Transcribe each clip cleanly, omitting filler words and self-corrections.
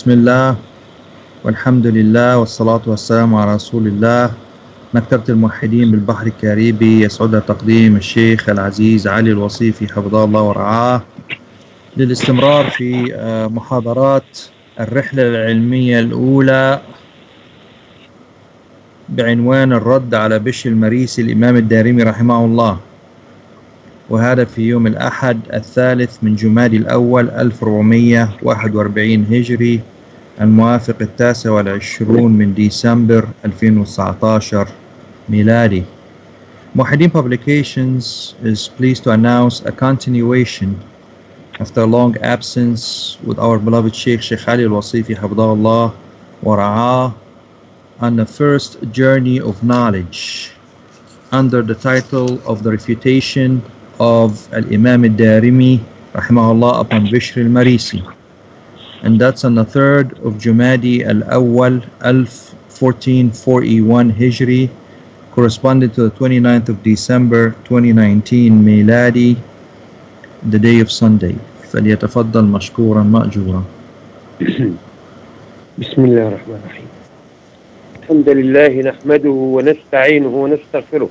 بسم الله والحمد لله والصلاة والسلام على رسول الله. مكتبة الموحدين بالبحر الكاريبي يسعدها تقديم الشيخ العزيز علي الوصيفي حفظه الله ورعاه للاستمرار في محاضرات الرحلة العلمية الأولى بعنوان الرد على بشر المريسي الإمام الدارمي رحمه الله، وهذا في يوم الأحد 3 من جمادى الأول 1441 هجري الموافق 29 من ديسمبر 2019 ميلادي. Muhyiddin Publications is pleased to announce a continuation after a long absence with our beloved Sheikh Ali al-Wasifi Hafidhahullah wa Ra'ah on the first journey of knowledge under the title of the refutation of Al-Imam al-Darimi rahimahullah upon Bishr al-Marisi, and that's on the 3rd of Jumadi al-Awwal 1441 Hijri, corresponding to the 29th of December 2019 Miladi, the day of Sunday. فليتفضل مشكورا مأجورا. بسم الله الرحمن الرحيم. الحمد لله نحمده ونستعينه ونستغفره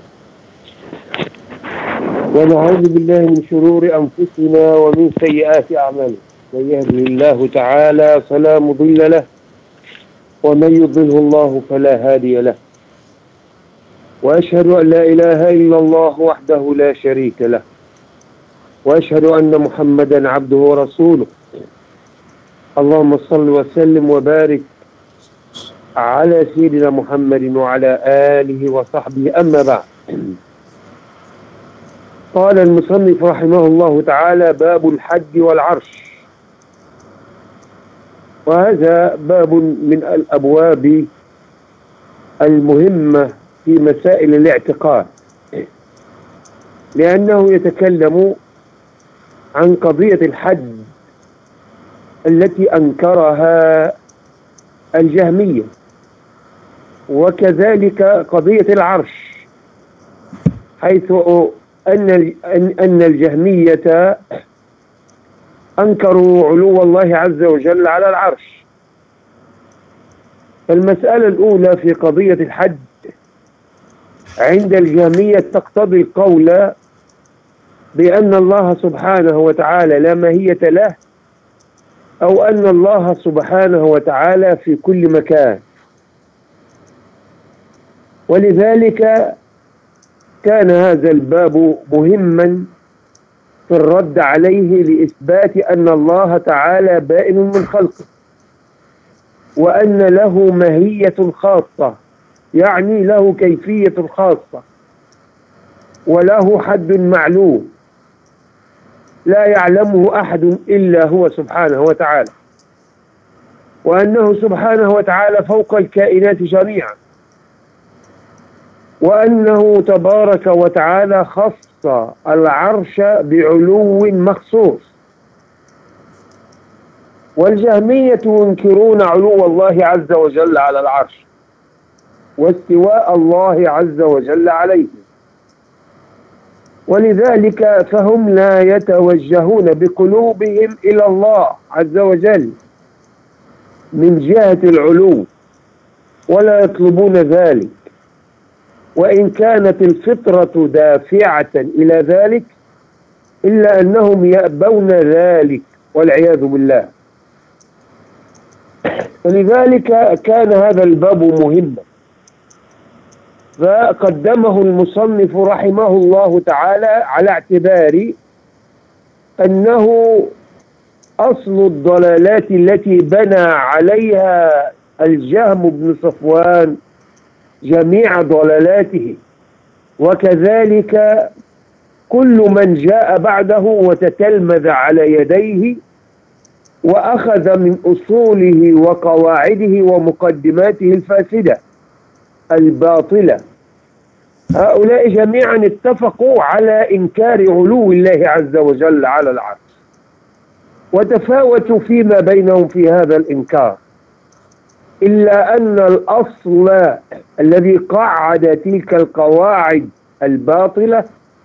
ونعوذ بالله من شرور أنفسنا ومن سيئات أعمالنا. من يهده الله تعالى فلا مضل له ومن يضله الله فلا هادي له، وأشهد أن لا إله إلا الله وحده لا شريك له، وأشهد أن محمدا عبده ورسوله. اللهم صل وسلم وبارك على سيدنا محمد وعلى آله وصحبه. أما بعد، قال المصنف رحمه الله تعالى: باب الحج والعرش. وهذا باب من الأبواب المهمة في مسائل الاعتقاد، لأنه يتكلم عن قضية الحج التي أنكرها الجهمية، وكذلك قضية العرش، حيث أن الجهمية أنكروا علو الله عز وجل على العرش. المسألة الأولى في قضية الحج عند الجهمية تقتضي القول بأن الله سبحانه وتعالى لا ماهية له، أو أن الله سبحانه وتعالى في كل مكان، ولذلك كان هذا الباب مهما في الرد عليه لإثبات أن الله تعالى بائن من خلقه، وأن له ماهية خاصة، يعني له كيفية خاصة، وله حد معلوم لا يعلمه أحد إلا هو سبحانه وتعالى، وأنه سبحانه وتعالى فوق الكائنات جميعا، وأنه تبارك وتعالى خص العرش بعلو مخصوص. والجهمية ينكرون علو الله عز وجل على العرش واستواء الله عز وجل عليه، ولذلك فهم لا يتوجهون بقلوبهم إلى الله عز وجل من جهة العلو، ولا يطلبون ذلك، وإن كانت الفطرة دافعة إلى ذلك، إلا أنهم يأبون ذلك والعياذ بالله. ولذلك كان هذا الباب مهما، فقدمه المصنف رحمه الله تعالى على اعتبار أنه أصل الضلالات التي بنى عليها الجهم بن صفوان جميع ضلالاته، وكذلك كل من جاء بعده وتتلمذ على يديه وأخذ من أصوله وقواعده ومقدماته الفاسدة الباطلة. هؤلاء جميعا اتفقوا على إنكار علو الله عز وجل على العرش، وتفاوتوا فيما بينهم في هذا الإنكار، إلا أن الأصل الذي قعد تلك القواعد الباطلة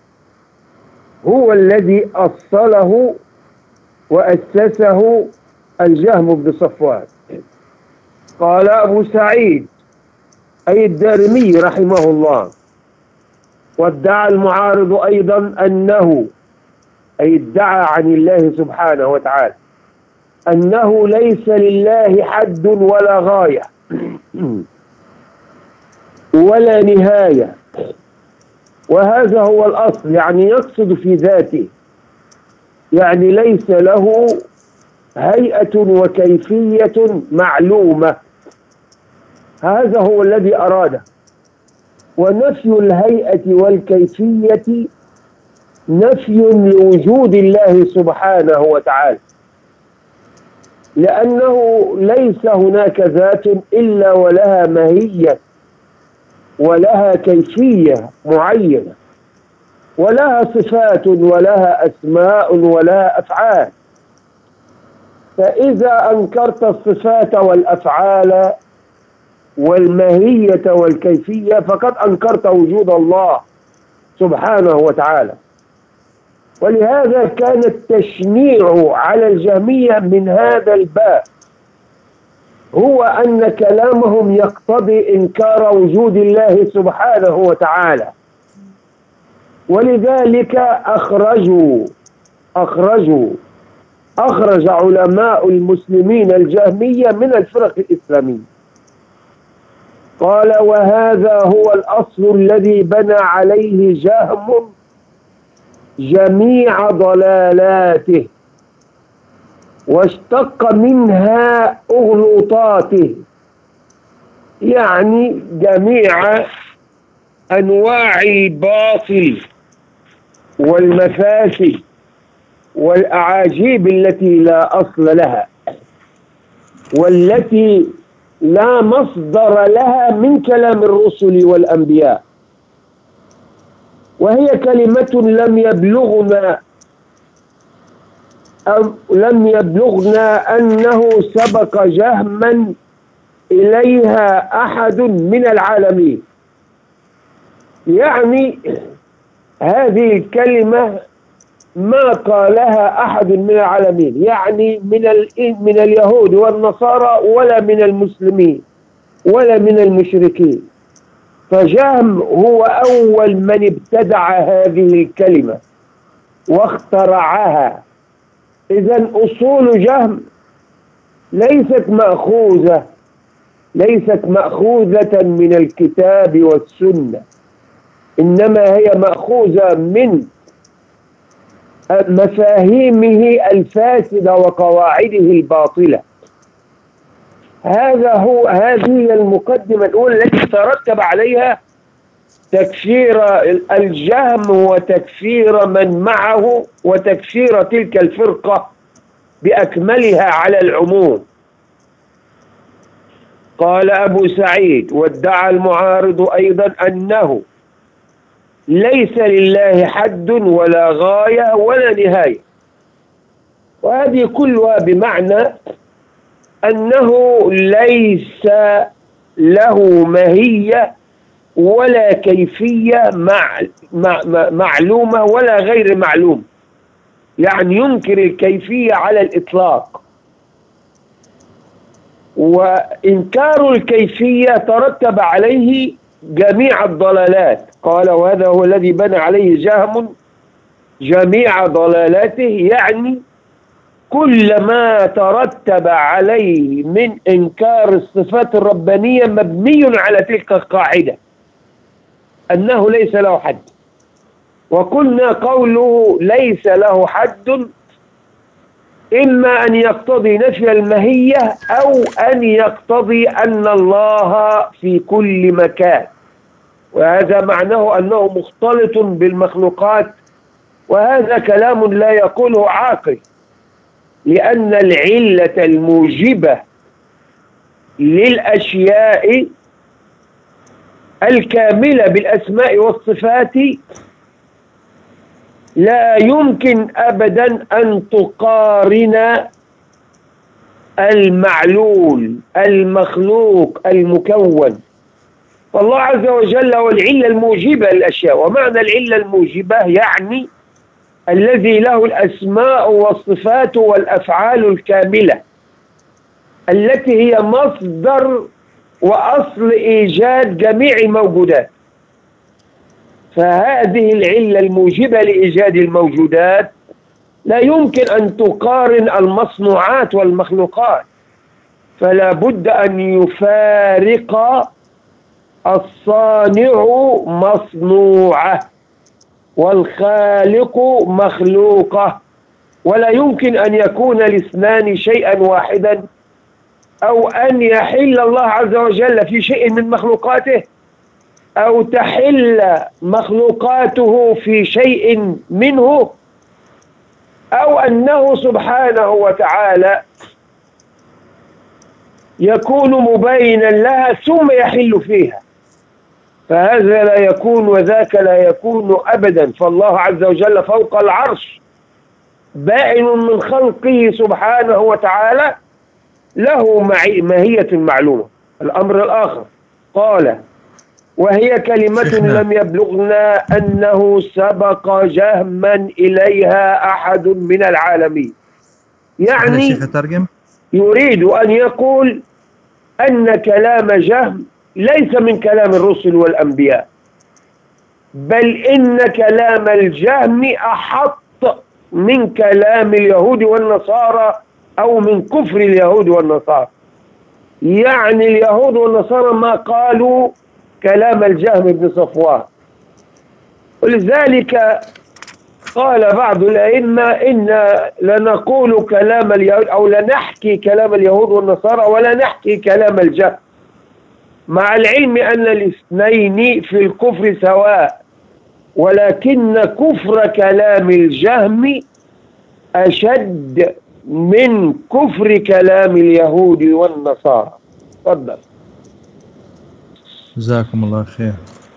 هو الذي أصله وأسسه الجهم بن صفوان. قال أبو سعيد أي الدارمي رحمه الله: وادعى المعارض أيضا أنه، أي ادعى عن الله سبحانه وتعالى أنه ليس لله حد ولا غاية ولا نهاية، وهذا هو الأصل، يعني يقصد في ذاته، يعني ليس له هيئة وكيفية معلومة، هذا هو الذي أراده. ونفي الهيئة والكيفية نفي لوجود الله سبحانه وتعالى، لأنه ليس هناك ذات إلا ولها ماهية ولها كيفية معينة، ولها صفات ولها أسماء ولها أفعال. فإذا أنكرت الصفات والأفعال والماهية والكيفية فقد أنكرت وجود الله سبحانه وتعالى. ولهذا كان التشنيع على الجهمية من هذا الباب هو أن كلامهم يقتضي إنكار وجود الله سبحانه وتعالى، ولذلك أخرج علماء المسلمين الجهمية من الفرق الإسلامية. قال: وهذا هو الأصل الذي بنى عليه جهم جميع ضلالاته، واشتق منها أغلوطاته، يعني جميع أنواع الباطل والمفاسد والأعاجيب التي لا أصل لها والتي لا مصدر لها من كلام الرسل والأنبياء، وهي كلمة لم يبلغنا أنه سبق جهما إليها أحد من العالمين. يعني هذه الكلمة ما قالها أحد من العالمين، يعني من اليهود والنصارى ولا من المسلمين ولا من المشركين. فجهم هو أول من ابتدع هذه الكلمة واخترعها. إذن أصول جهم ليست مأخوذة من الكتاب والسنة، إنما هي مأخوذة من مفاهيمه الفاسدة وقواعده الباطلة. هذه المقدمة الأولى التي ترتب عليها تكفير الجهم وتكفير من معه وتكفير تلك الفرقة بأكملها على العموم. قال أبو سعيد: وادعى المعارض أيضا أنه ليس لله حد ولا غاية ولا نهاية، وهذه كلها بمعنى أنه ليس له ماهية ولا كيفية معلومة ولا غير معلوم، يعني ينكر الكيفية على الإطلاق. وإنكار الكيفية ترتب عليه جميع الضلالات. قال: وهذا هو الذي بنى عليه جهم جميع ضلالاته، يعني كل ما ترتب عليه من إنكار الصفات الربانية مبني على تلك القاعدة أنه ليس له حد. وقلنا قوله ليس له حد إما أن يقتضي نفي الماهية أو أن يقتضي أن الله في كل مكان، وهذا معناه أنه مختلط بالمخلوقات، وهذا كلام لا يقوله عاقل، لأن العلة الموجبة للأشياء الكاملة بالأسماء والصفات لا يمكن أبدا أن تقارن المعلول المخلوق المكون. فالله عز وجل هو العلة الموجبة للأشياء، ومعنى العلة الموجبة يعني الذي له الأسماء والصفات والأفعال الكاملة. التي هي مصدر وأصل إيجاد جميع الموجودات. فهذه العلة الموجبة لإيجاد الموجودات لا يمكن أن تقارن المصنوعات والمخلوقات، فلا بد أن يفارق الصانع مصنوعة والخالق مخلوقة، ولا يمكن أن يكون الاثنان شيئا واحدا، أو أن يحل الله عز وجل في شيء من مخلوقاته أو تحل مخلوقاته في شيء منه، أو أنه سبحانه وتعالى يكون مبينا لها ثم يحل فيها، فهذا لا يكون وذاك لا يكون أبدا. فالله عز وجل فوق العرش بائن من خلقه سبحانه وتعالى، له ماهية معلومة. الأمر الآخر قال: وهي كلمة لم يبلغنا أنه سبق جهما إليها أحد من العالمين. يعني يريد أن يقول أن كلام جهم ليس من كلام الرسل والأنبياء، بل إن كلام الجهم أحط من كلام اليهود والنصارى أو من كفر اليهود والنصارى. يعني اليهود والنصارى ما قالوا كلام الجهم بن صفوان، ولذلك قال بعض الأئمة إن لنقول كلام اليهود أو لنحكي كلام اليهود والنصارى ولا نحكي كلام الجهم، مع العلم أن الاثنين في الكفر سواء، ولكن كفر كلام الجهم أشد من كفر كلام اليهود والنصارى. تفضل. جزاكم الله خير.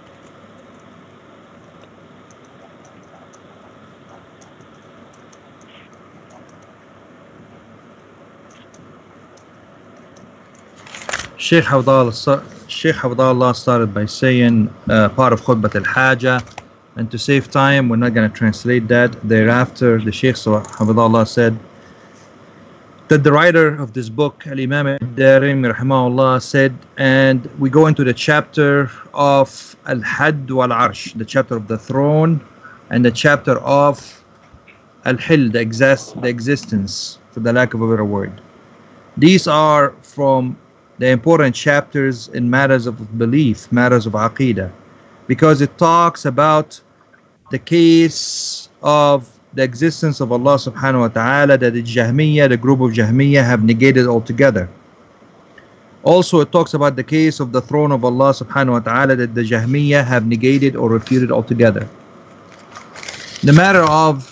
Sheikh Hafidhullah started by saying part of Khutbat al-Haja, and to save time we're not going to translate that. Thereafter the Sheikh Hafidhullah said that the writer of this book, Al-Imam al-Darimi rahimahullah, said, and we go into the chapter of Al-Hadd wal-Arsh, the chapter of the throne, and the chapter of Al-Hil, the existence, for the lack of a better word. These are from the important chapters in matters of belief, matters of Aqidah, because it talks about the case of the existence of Allah subhanahu wa ta'ala that the Jahmiyyah, the group of Jahmiyyah, have negated altogether. Also it talks about the case of the throne of Allah subhanahu wa ta'ala that the Jahmiyyah have negated or refuted altogether. The matter of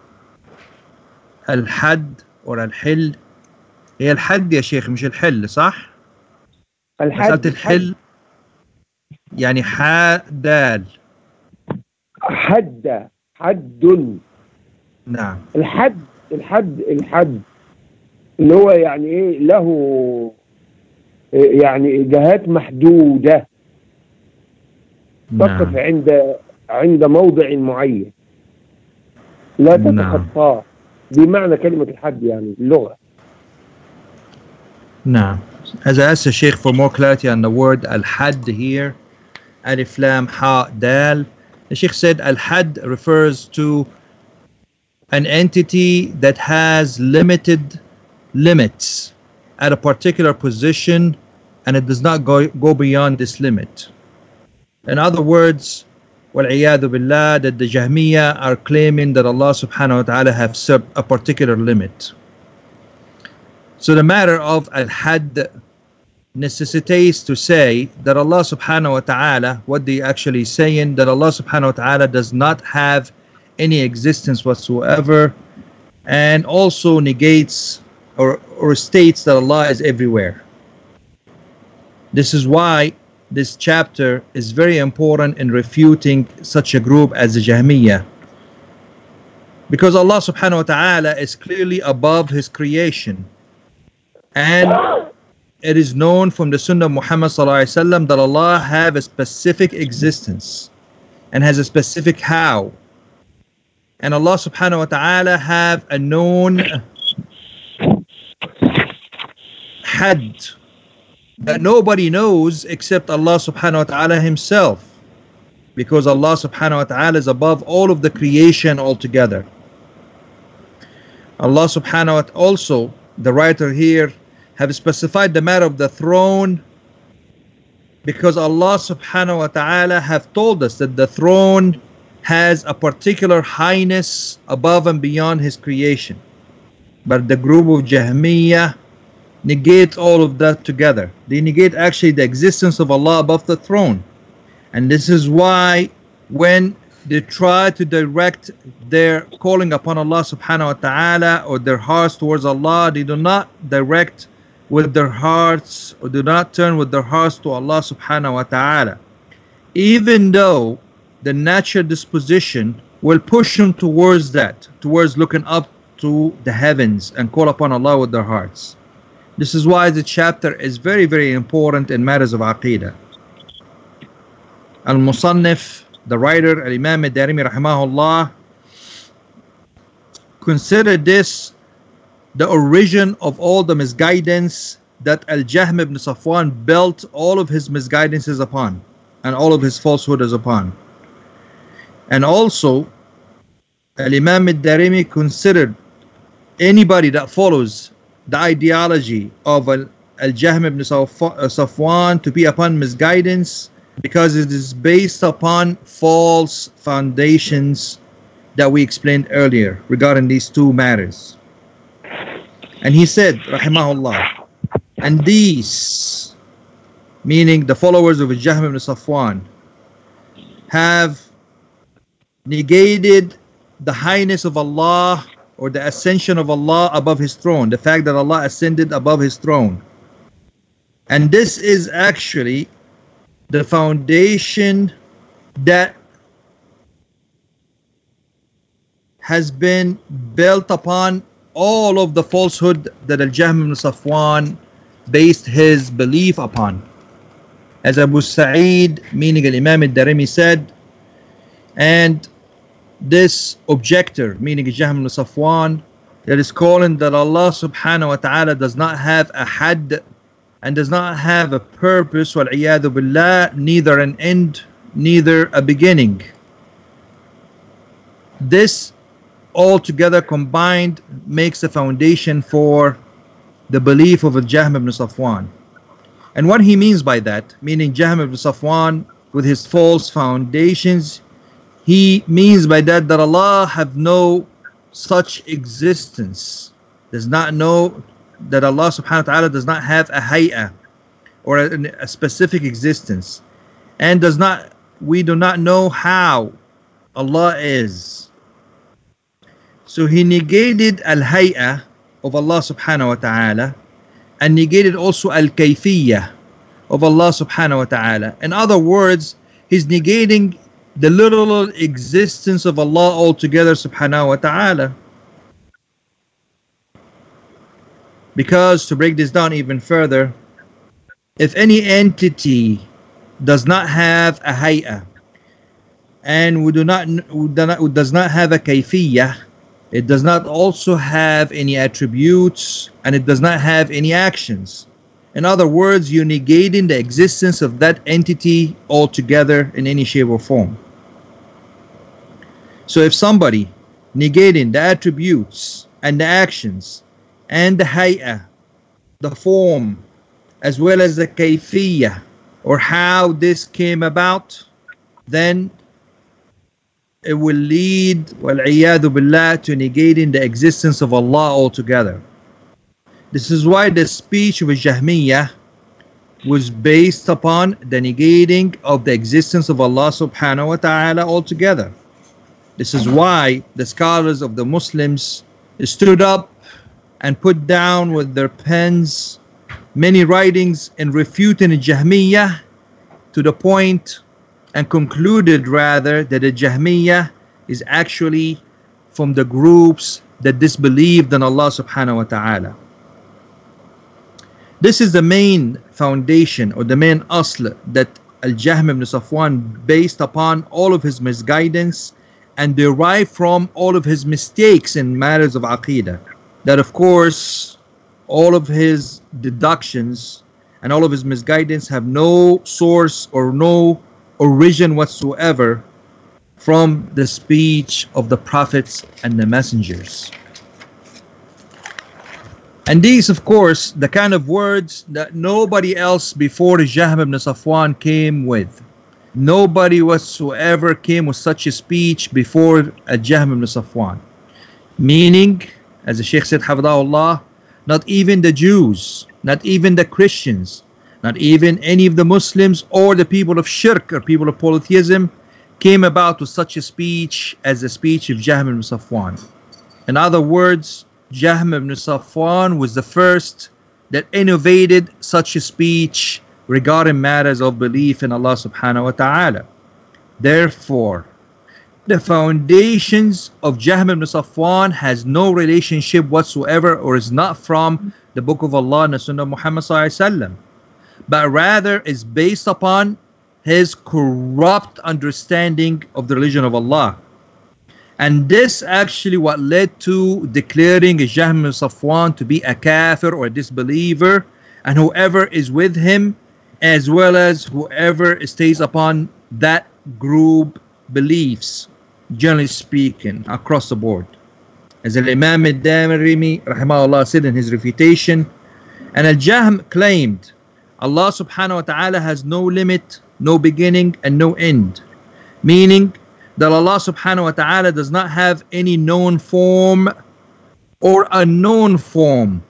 Al-Hadd or Al-Hil, هي الحد يا شيخ مش الحل صح؟ مسألة الحل يعني حدال حد نعم. الحد اللي هو يعني ايه، له يعني جهات محدودة تقف عند موضع معين لا تتخطاه، بمعنى كلمة الحد يعني اللغة. نعم. As I asked the Sheikh for more clarity on the word Al-Hadd here, Alif Lam Ha Dal, the Sheikh said Al-Hadd refers to an entity that has limited limits at a particular position and it does not go beyond this limit. In other words, وَالْعِيَاذُ بِاللَّهِ, that the Jahmiyyah are claiming that Allah subhanahu wa ta'ala has a particular limit. So the matter of Al-Hadd necessitates to say that Allah subhanahu wa ta'ala, what they actually saying, that Allah subhanahu wa ta'ala does not have any existence whatsoever, and also negates or states that Allah is everywhere. This is why this chapter is very important in refuting such a group as the Jahmiyyah, because Allah subhanahu wa ta'ala is clearly above his creation, and it is known from the Sunnah of Muhammad sallallahu alaihi wasallam that Allah have a specific existence and has a specific how, and Allah subhanahu wa ta'ala have a known had that nobody knows except Allah subhanahu wa ta'ala himself, because Allah subhanahu wa ta'ala is above all of the creation altogether. Allah subhanahu wa ta'ala, also the writer here have specified the matter of the throne, because Allah subhanahu wa ta'ala have told us that the throne has a particular highness above and beyond his creation. But the group of Jahmiyyah negate all of that together. They negate actually the existence of Allah above the throne. And this is why when they try to direct their calling upon Allah subhanahu wa ta'ala or their hearts towards Allah, they do not direct with their hearts or do not turn with their hearts to Allah subhanahu wa ta'ala, even though the natural disposition will push them towards that, towards looking up to the heavens and call upon Allah with their hearts. This is why the chapter is very, very important in matters of Aqidah. Al-Musannif, the writer, Al-Imam Ad-Darimi rahimahullah, considered this the origin of all the misguidance that Al-Jahm ibn Safwan built all of his misguidances upon and all of his falsehoods upon. And also Al-Imam Ad-Darimi considered anybody that follows the ideology of Al-Jahm ibn Safwan to be upon misguidance, because it is based upon false foundations that we explained earlier regarding these two matters. And he said, rahimahullah, and these, meaning the followers of Al-Jahm ibn Safwan, have negated the highness of Allah or the ascension of Allah above his throne, the fact that Allah ascended above his throne. And this is actually the foundation that has been built upon all of the falsehood that Al-Jahm ibn Safwan based his belief upon. As Abu Sa'id, meaning Al-Imam Ad-Darimi, said, and this objector, meaning Al-Jahm ibn Safwan, that is calling that Allah subhanahu wa ta'ala does not have a had and does not have a purpose, wal-iyadhu billah, neither an end, neither a beginning. This altogether combined makes a foundation for the belief of Al-Jahm ibn Safwan. And what he means by that, meaning Jahm ibn Safwan with his false foundations, he means by that that Allah have no such existence, does not know that Allah subhanahu wa ta'ala does not have a hay'ah or a specific existence, and we do not know how Allah is. So he negated al-hay'ah of Allah subhanahu wa ta'ala and negated also al-kayfiyyah of Allah subhanahu wa ta'ala. In other words, he's negating the literal existence of Allah altogether subhanahu wa ta'ala. Because, to break this down even further, if any entity does not have a hay'ah and does not have a kayfiyyah, it does not also have any attributes, and it does not have any actions. In other words, you're negating the existence of that entity altogether in any shape or form. So if somebody negating the attributes and the actions and the hay'ah, the form, as well as the kayfiyyah, or how this came about, then it will lead, wal-iyadhu billah, to negating the existence of Allah altogether. This is why the speech of Jahmiyyah was based upon the negating of the existence of Allah subhanahu wa ta'ala altogether. This is why the scholars of the Muslims stood up and put down with their pens many writings in refuting Jahmiyyah, to the point and concluded rather that the Jahmiyyah is actually from the groups that disbelieved in Allah subhanahu wa ta'ala. This is the main foundation or the main asl that Al-Jahm ibn Safwan based upon all of his misguidance and derived from all of his mistakes in matters of Aqidah. That of course all of his deductions and all of his misguidance have no source or no origin whatsoever from the speech of the prophets and the messengers. And these, of course, the kind of words that nobody else before Jahm ibn Safwan came with. Nobody whatsoever came with such a speech before Jahm ibn Safwan. Meaning, as the Shaykh said, Hafidahullah, not even the Jews, not even the Christians, not even any of the Muslims or the people of shirk or people of polytheism came about with such a speech as the speech of Jahm ibn Safwan. In other words, Jahm ibn Safwan was the first that innovated such a speech regarding matters of belief in Allah subhanahu wa ta'ala. Therefore, the foundations of Jahm ibn Safwan has no relationship whatsoever or is not from the Book of Allah and the Sunnah of Muhammad sallallahu alaihi wasallam, but rather is based upon his corrupt understanding of the religion of Allah. And this actually what led to declaring Jahm ibn Safwan to be a kafir or a disbeliever, and whoever is with him as well as whoever stays upon that group beliefs, generally speaking, across the board. As Imam al-Darimi rahimahullah said in his refutation, and Al-Jahm claimed Allah subhanahu wa ta'ala has no limit, no beginning and no end, meaning that Allah subhanahu wa ta'ala does not have any known form or unknown form.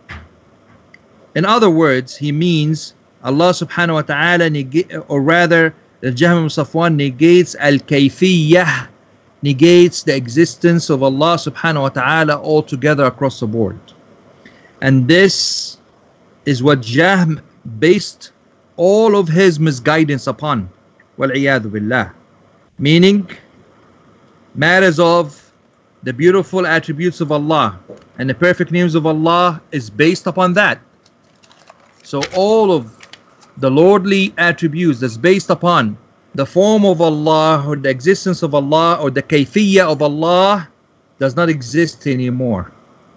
In other words, he means Allah subhanahu wa ta'ala or rather Jahm ibn Safwan negates al-kayfiyyah, negates the existence of Allah subhanahu wa ta'ala altogether across the board. And this is what Jahm based all of his misguidance upon, wal-iyadhu billah, meaning matters of the beautiful attributes of Allah and the perfect names of Allah is based upon that. So all of the lordly attributes that's based upon the form of Allah or the existence of Allah or the kayfiyya of Allah does not exist anymore.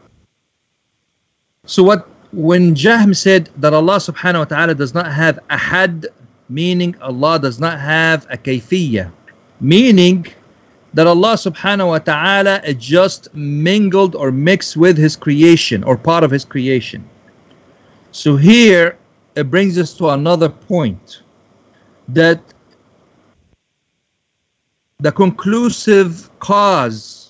So when Jahm said that Allah subhanahu wa ta'ala does not have ahad, meaning Allah does not have a kayfiyya, meaning that Allah subhanahu wa ta'ala is just mingled or mixed with his creation or part of his creation. So here it brings us to another point, that the conclusive cause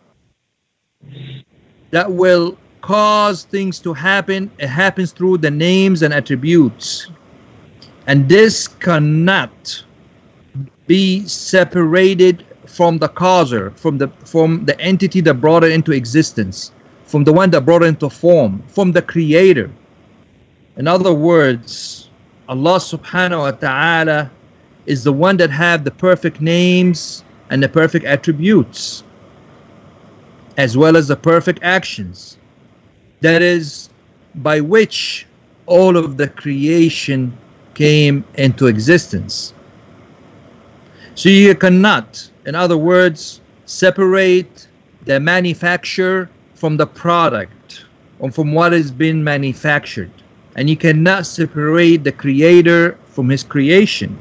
that will cause things to happen, it happens through the names and attributes, and this cannot be separated from the causer, from the entity that brought it into existence, from the one that brought it into form, from the creator. In other words, Allah subhanahu wa ta'ala is the one that have the perfect names and the perfect attributes, as well as the perfect actions, that is by which all of the creation came into existence. So you cannot, in other words, separate the manufacturer from the product or from what has been manufactured. And you cannot separate the creator from his creation.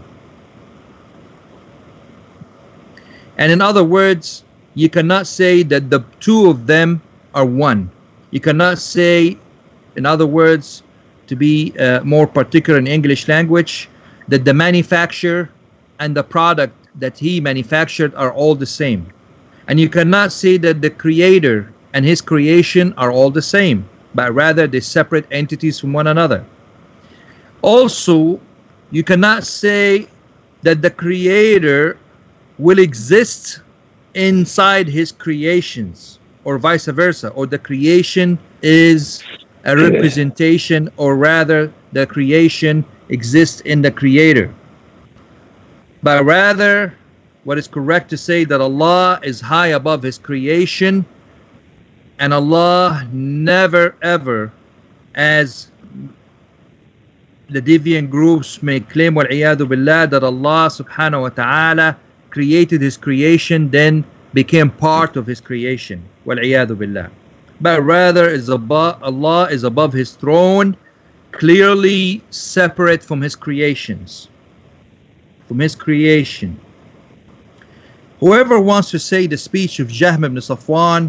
And in other words, you cannot say that the two of them are one. You cannot say, in other words, to be more particular in English language, that the manufacturer and the product that he manufactured are all the same. And you cannot say that the creator and his creation are all the same, but rather they're separate entities from one another. Also, you cannot say that the creator will exist inside his creations, or vice versa, or the creation is a representation, or rather the creation exists in the creator. But rather, what is correct to say that Allah is high above his creation, and Allah never ever, as the deviant groups may claim, wal-iyadu billah, that Allah subhanahu wa ta'ala created his creation, then became part of his creation, wal-iyadu billah. but rather is above, Allah is above his throne, clearly separate from his creations. From his creation. Whoever wants to say the speech of Jahm ibn Safwan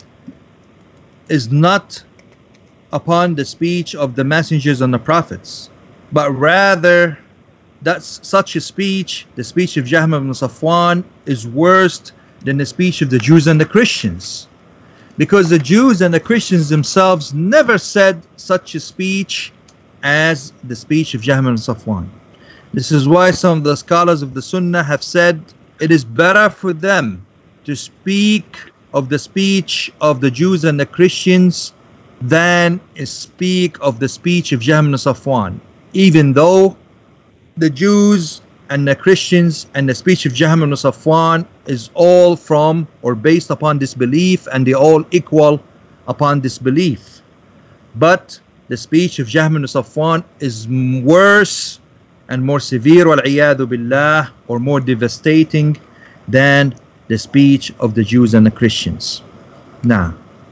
is not upon the speech of the messengers and the prophets, but rather that such a speech, the speech of Jahm ibn Safwan, is worse than the speech of the Jews and the Christians, because the Jews and the Christians themselves never said such a speech as the speech of Jahm ibn Safwan. This is why some of the scholars of the Sunnah have said it is better for them to speak of the speech of the Jews and the Christians than speak of the speech of Jahm ibn Safwan, even though the Jews and the Christians and the speech of Jahm ibn Safwan is all from or based upon disbelief, and they all equal upon disbelief. But the speech of Jahm ibn Safwan is worse and more severe, wal-iyadu billah, or more devastating than the speech of the Jews and the Christians. Now,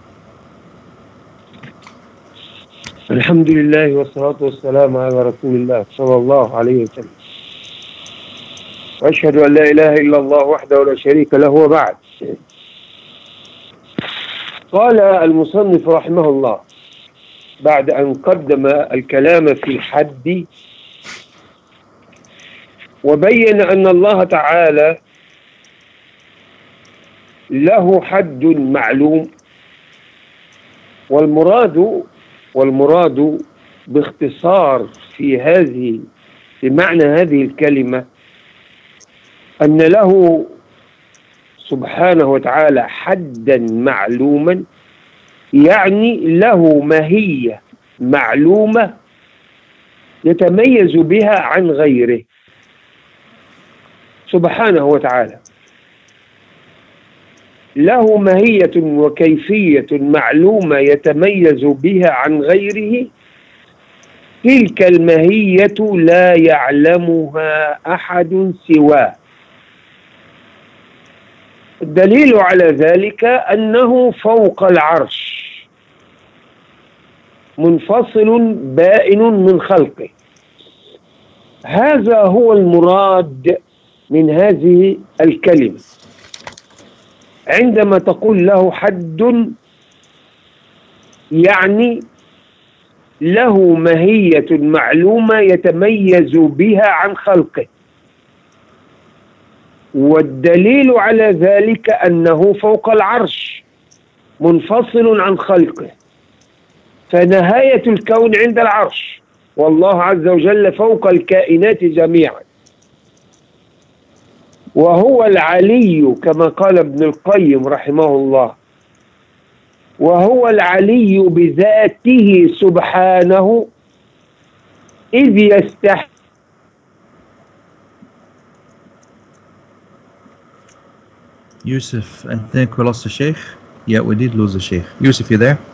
Alhamdulillah wa salatu wa salam ala Rasulillah sallallahu alayhi wa sallam. وأشهد أن لا إله إلا الله وحده لا شريك له وبعد. قال المصنف رحمه الله بعد أن قدم الكلام في الحد وبين أن الله تعالى له حد معلوم، والمراد باختصار في معنى هذه الكلمة أن له سبحانه وتعالى حدا معلوما، يعني له ماهية معلومة يتميز بها عن غيره سبحانه وتعالى، له ماهية وكيفية معلومة يتميز بها عن غيره، تلك الماهية لا يعلمها أحد سواه. الدليل على ذلك أنه فوق العرش منفصل بائن من خلقه. هذا هو المراد من هذه الكلمة. عندما تقول له حد يعني له ماهية معلومة يتميز بها عن خلقه، والدليل على ذلك أنه فوق العرش منفصل عن خلقه، فنهاية الكون عند العرش، والله عز وجل فوق الكائنات جميعا، وهو العلي كما قال ابن القيم رحمه الله، وهو العلي بذاته سبحانه إذ يستحي. Yusuf, I think we lost the Sheikh. Yeah, we did lose the Sheikh. Yusuf, you there?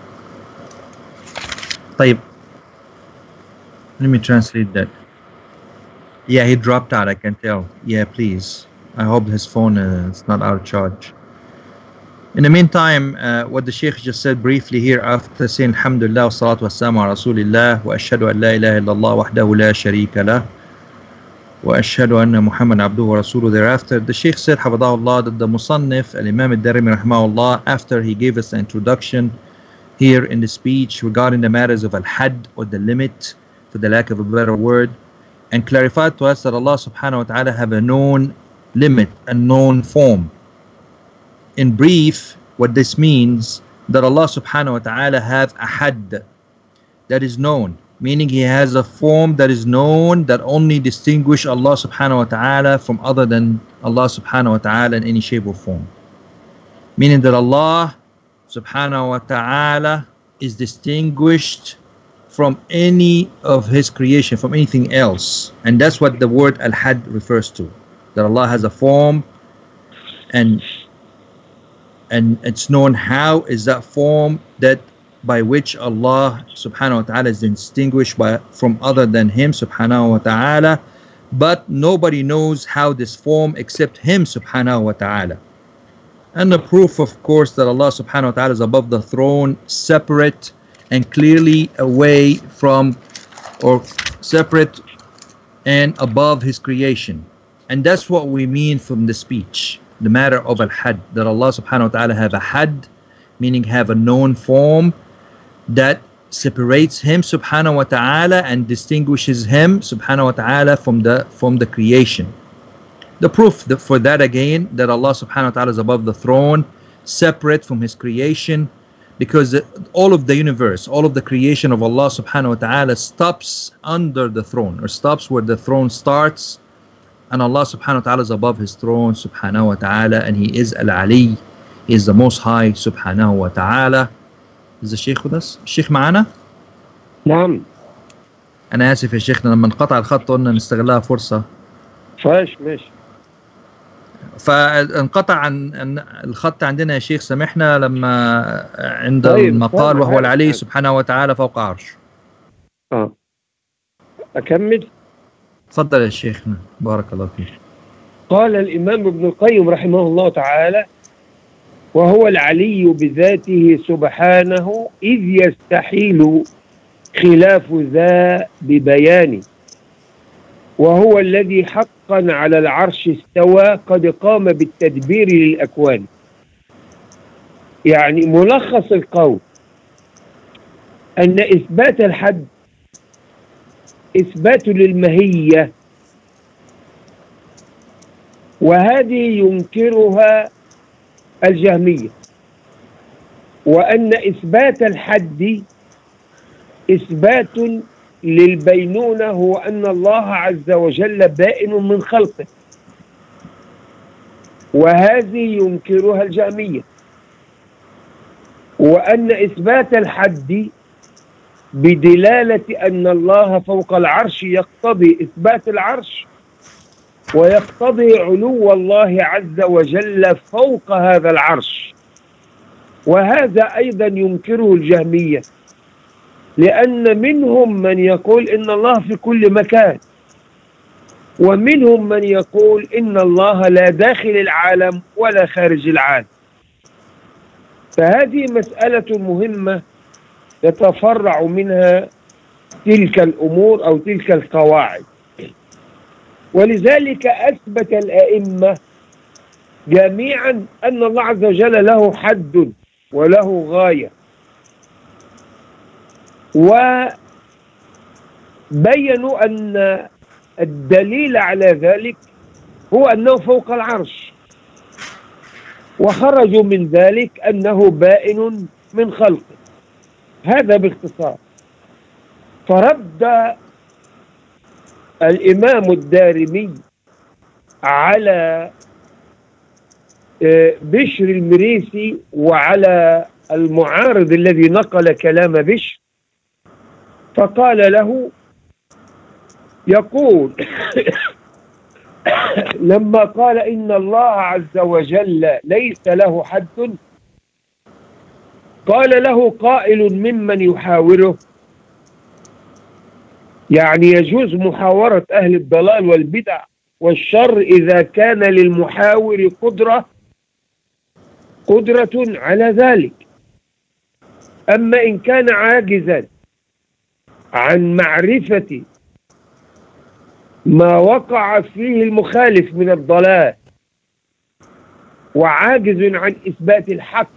طيب. Let me translate that. Yeah, he dropped out, I can tell. Yeah, please. I hope his phone is not out of charge. In the meantime, what the Sheikh just said briefly here after saying Alhamdulillah wa salatu wa salam ala Rasulillah wa ashhadu an la ilaha illallah wahdahu la sharika lah wa ashhadu anna Muhammad abduhu wa rasuluhu, thereafter, the Sheikh said, Hafidahullah, that the Musannif, Al-Imam Ad-Darimi rahimahullah, after he gave us the introduction here in the speech regarding the matters of Al-Hadd, or the limit, for the lack of a better word, and clarified to us that Allah subhanahu wa ta'ala have a known limit, a known form. In brief, what this means, that Allah subhanahu wa ta'ala have a hadd that is known, meaning he has a form that is known, that only distinguish Allah subhanahu wa ta'ala from other than Allah subhanahu wa ta'ala in any shape or form. Meaning that Allah subhanahu wa ta'ala is distinguished from any of his creation, from anything else. And that's what the word al-hadd refers to, that Allah has a form, and it's known how is that form that by which Allah subhanahu wa ta'ala is distinguished from other than him subhanahu wa ta'ala, but nobody knows how this form except him subhanahu wa ta'ala. And the proof, of course, that Allah subhanahu wa ta'ala is above the throne, separate and clearly away from, or separate and above his creation. And that's what we mean from the speech, the matter of al-had, that Allah subhanahu wa ta'ala have a had, meaning have a known form that separates him subhanahu wa ta'ala and distinguishes him subhanahu wa ta'ala from the creation. The proof for that again, that Allah subhanahu wa ta'ala is above the throne, separate from his creation, because all of the universe, all of the creation of Allah subhanahu wa ta'ala stops under the throne, or stops where the throne starts, and Allah subhanahu wa ta'ala is above his throne subhanahu wa ta'ala, and he is al-Ali, he is the most high subhanahu wa ta'ala. Is the Sheikh with us? الشيخ معنا؟ نعم. أنا آسف يا شيخنا، لما انقطع الخط قلنا نستغلها فرصة. ماشي. فانقطع عن الخط عندنا يا شيخ، سامحنا لما عند المقال وهو العلي سبحانه وتعالى فوق عرش. أكمل؟ تفضل يا شيخنا بارك الله فيك. قال الإمام ابن القيم رحمه الله تعالى: وهو العلي بذاته سبحانه إذ يستحيل خلاف ذا ببيانه، وهو الذي حقا على العرش استوى قد قام بالتدبير للأكوان. يعني ملخص القول أن إثبات الحد إثبات للماهية، وهذه ينكرها الجهمية، وأن إثبات الحد إثبات للبينونة، هو أن الله عز وجل بائن من خلقه، وهذه ينكرها الجهمية. وأن إثبات الحد بدلالة أن الله فوق العرش يقتضي إثبات العرش، ويقتضي علو الله عز وجل فوق هذا العرش، وهذا أيضا ينكره الجهمية، لأن منهم من يقول إن الله في كل مكان، ومنهم من يقول إن الله لا داخل العالم ولا خارج العالم. فهذه مسألة مهمة يتفرع منها تلك الأمور أو تلك القواعد. ولذلك أثبت الأئمة جميعا أن الله عز وجل له حد وله غاية، وبينوا أن الدليل على ذلك هو أنه فوق العرش، وخرجوا من ذلك أنه بائن من خلقه. هذا باختصار. فرد الإمام الدارمي على بشر المريسي وعلى المعارض الذي نقل كلام بشر، فقال له، يقول لما قال إن الله عز وجل ليس له حد، قال له قائل ممن يحاوره، يعني يجوز محاورة أهل الضلال والبدع والشر إذا كان للمحاور قدرة على ذلك. أما إن كان عاجزا عن معرفة ما وقع فيه المخالف من الضلال، وعاجز عن إثبات الحق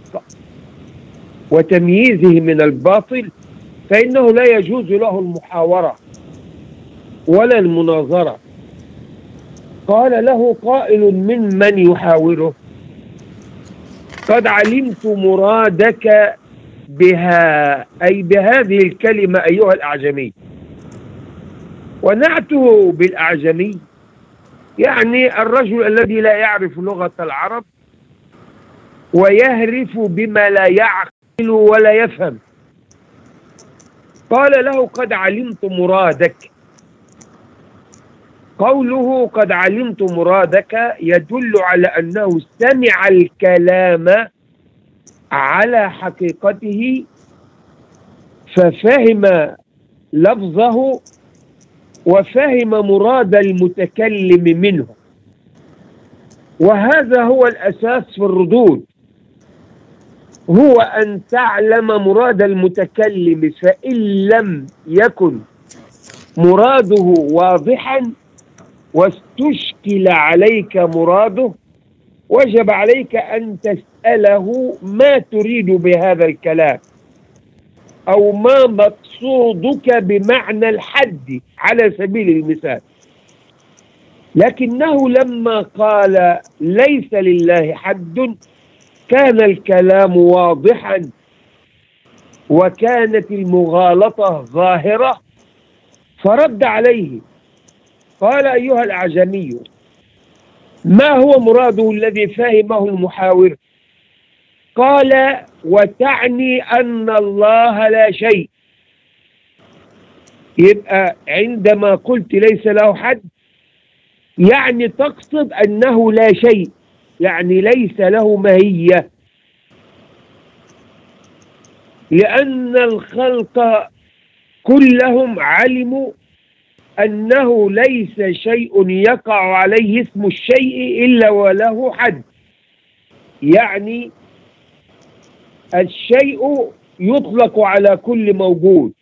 وتمييزه من الباطل، فإنه لا يجوز له المحاورة ولا المناظرة. قال له قائل ممن يحاوره: قد علمت مرادك بها، أي بهذه الكلمة أيها الأعجمي. ونعته بالأعجمي يعني الرجل الذي لا يعرف لغة العرب ويهرف بما لا يعقل ولا يفهم. قال له قد علمت مرادك. قوله قد علمت مرادك يدل على أنه سمع الكلام على حقيقته ففهم لفظه وفهم مراد المتكلم منه. وهذا هو الأساس في الردود، هو أن تعلم مراد المتكلم، فإن لم يكن مراده واضحا واستشكل عليك مراده، وجب عليك أن تسأله ما تريد بهذا الكلام، أو ما مقصودك بمعنى الحد على سبيل المثال. لكنه لما قال ليس لله حد كان الكلام واضحا، وكانت المغالطة ظاهرة، فرد عليه قال أيها الأعجمي ما هو مراده الذي فهمه المحاور؟ قال وتعني أن الله لا شيء. يبقى عندما قلت ليس له حد يعني تقصد أنه لا شيء، يعني ليس له ماهية، لأن الخلق كلهم علموا أنه ليس شيء يقع عليه اسم الشيء إلا وله حد. يعني الشيء يطلق على كل موجود،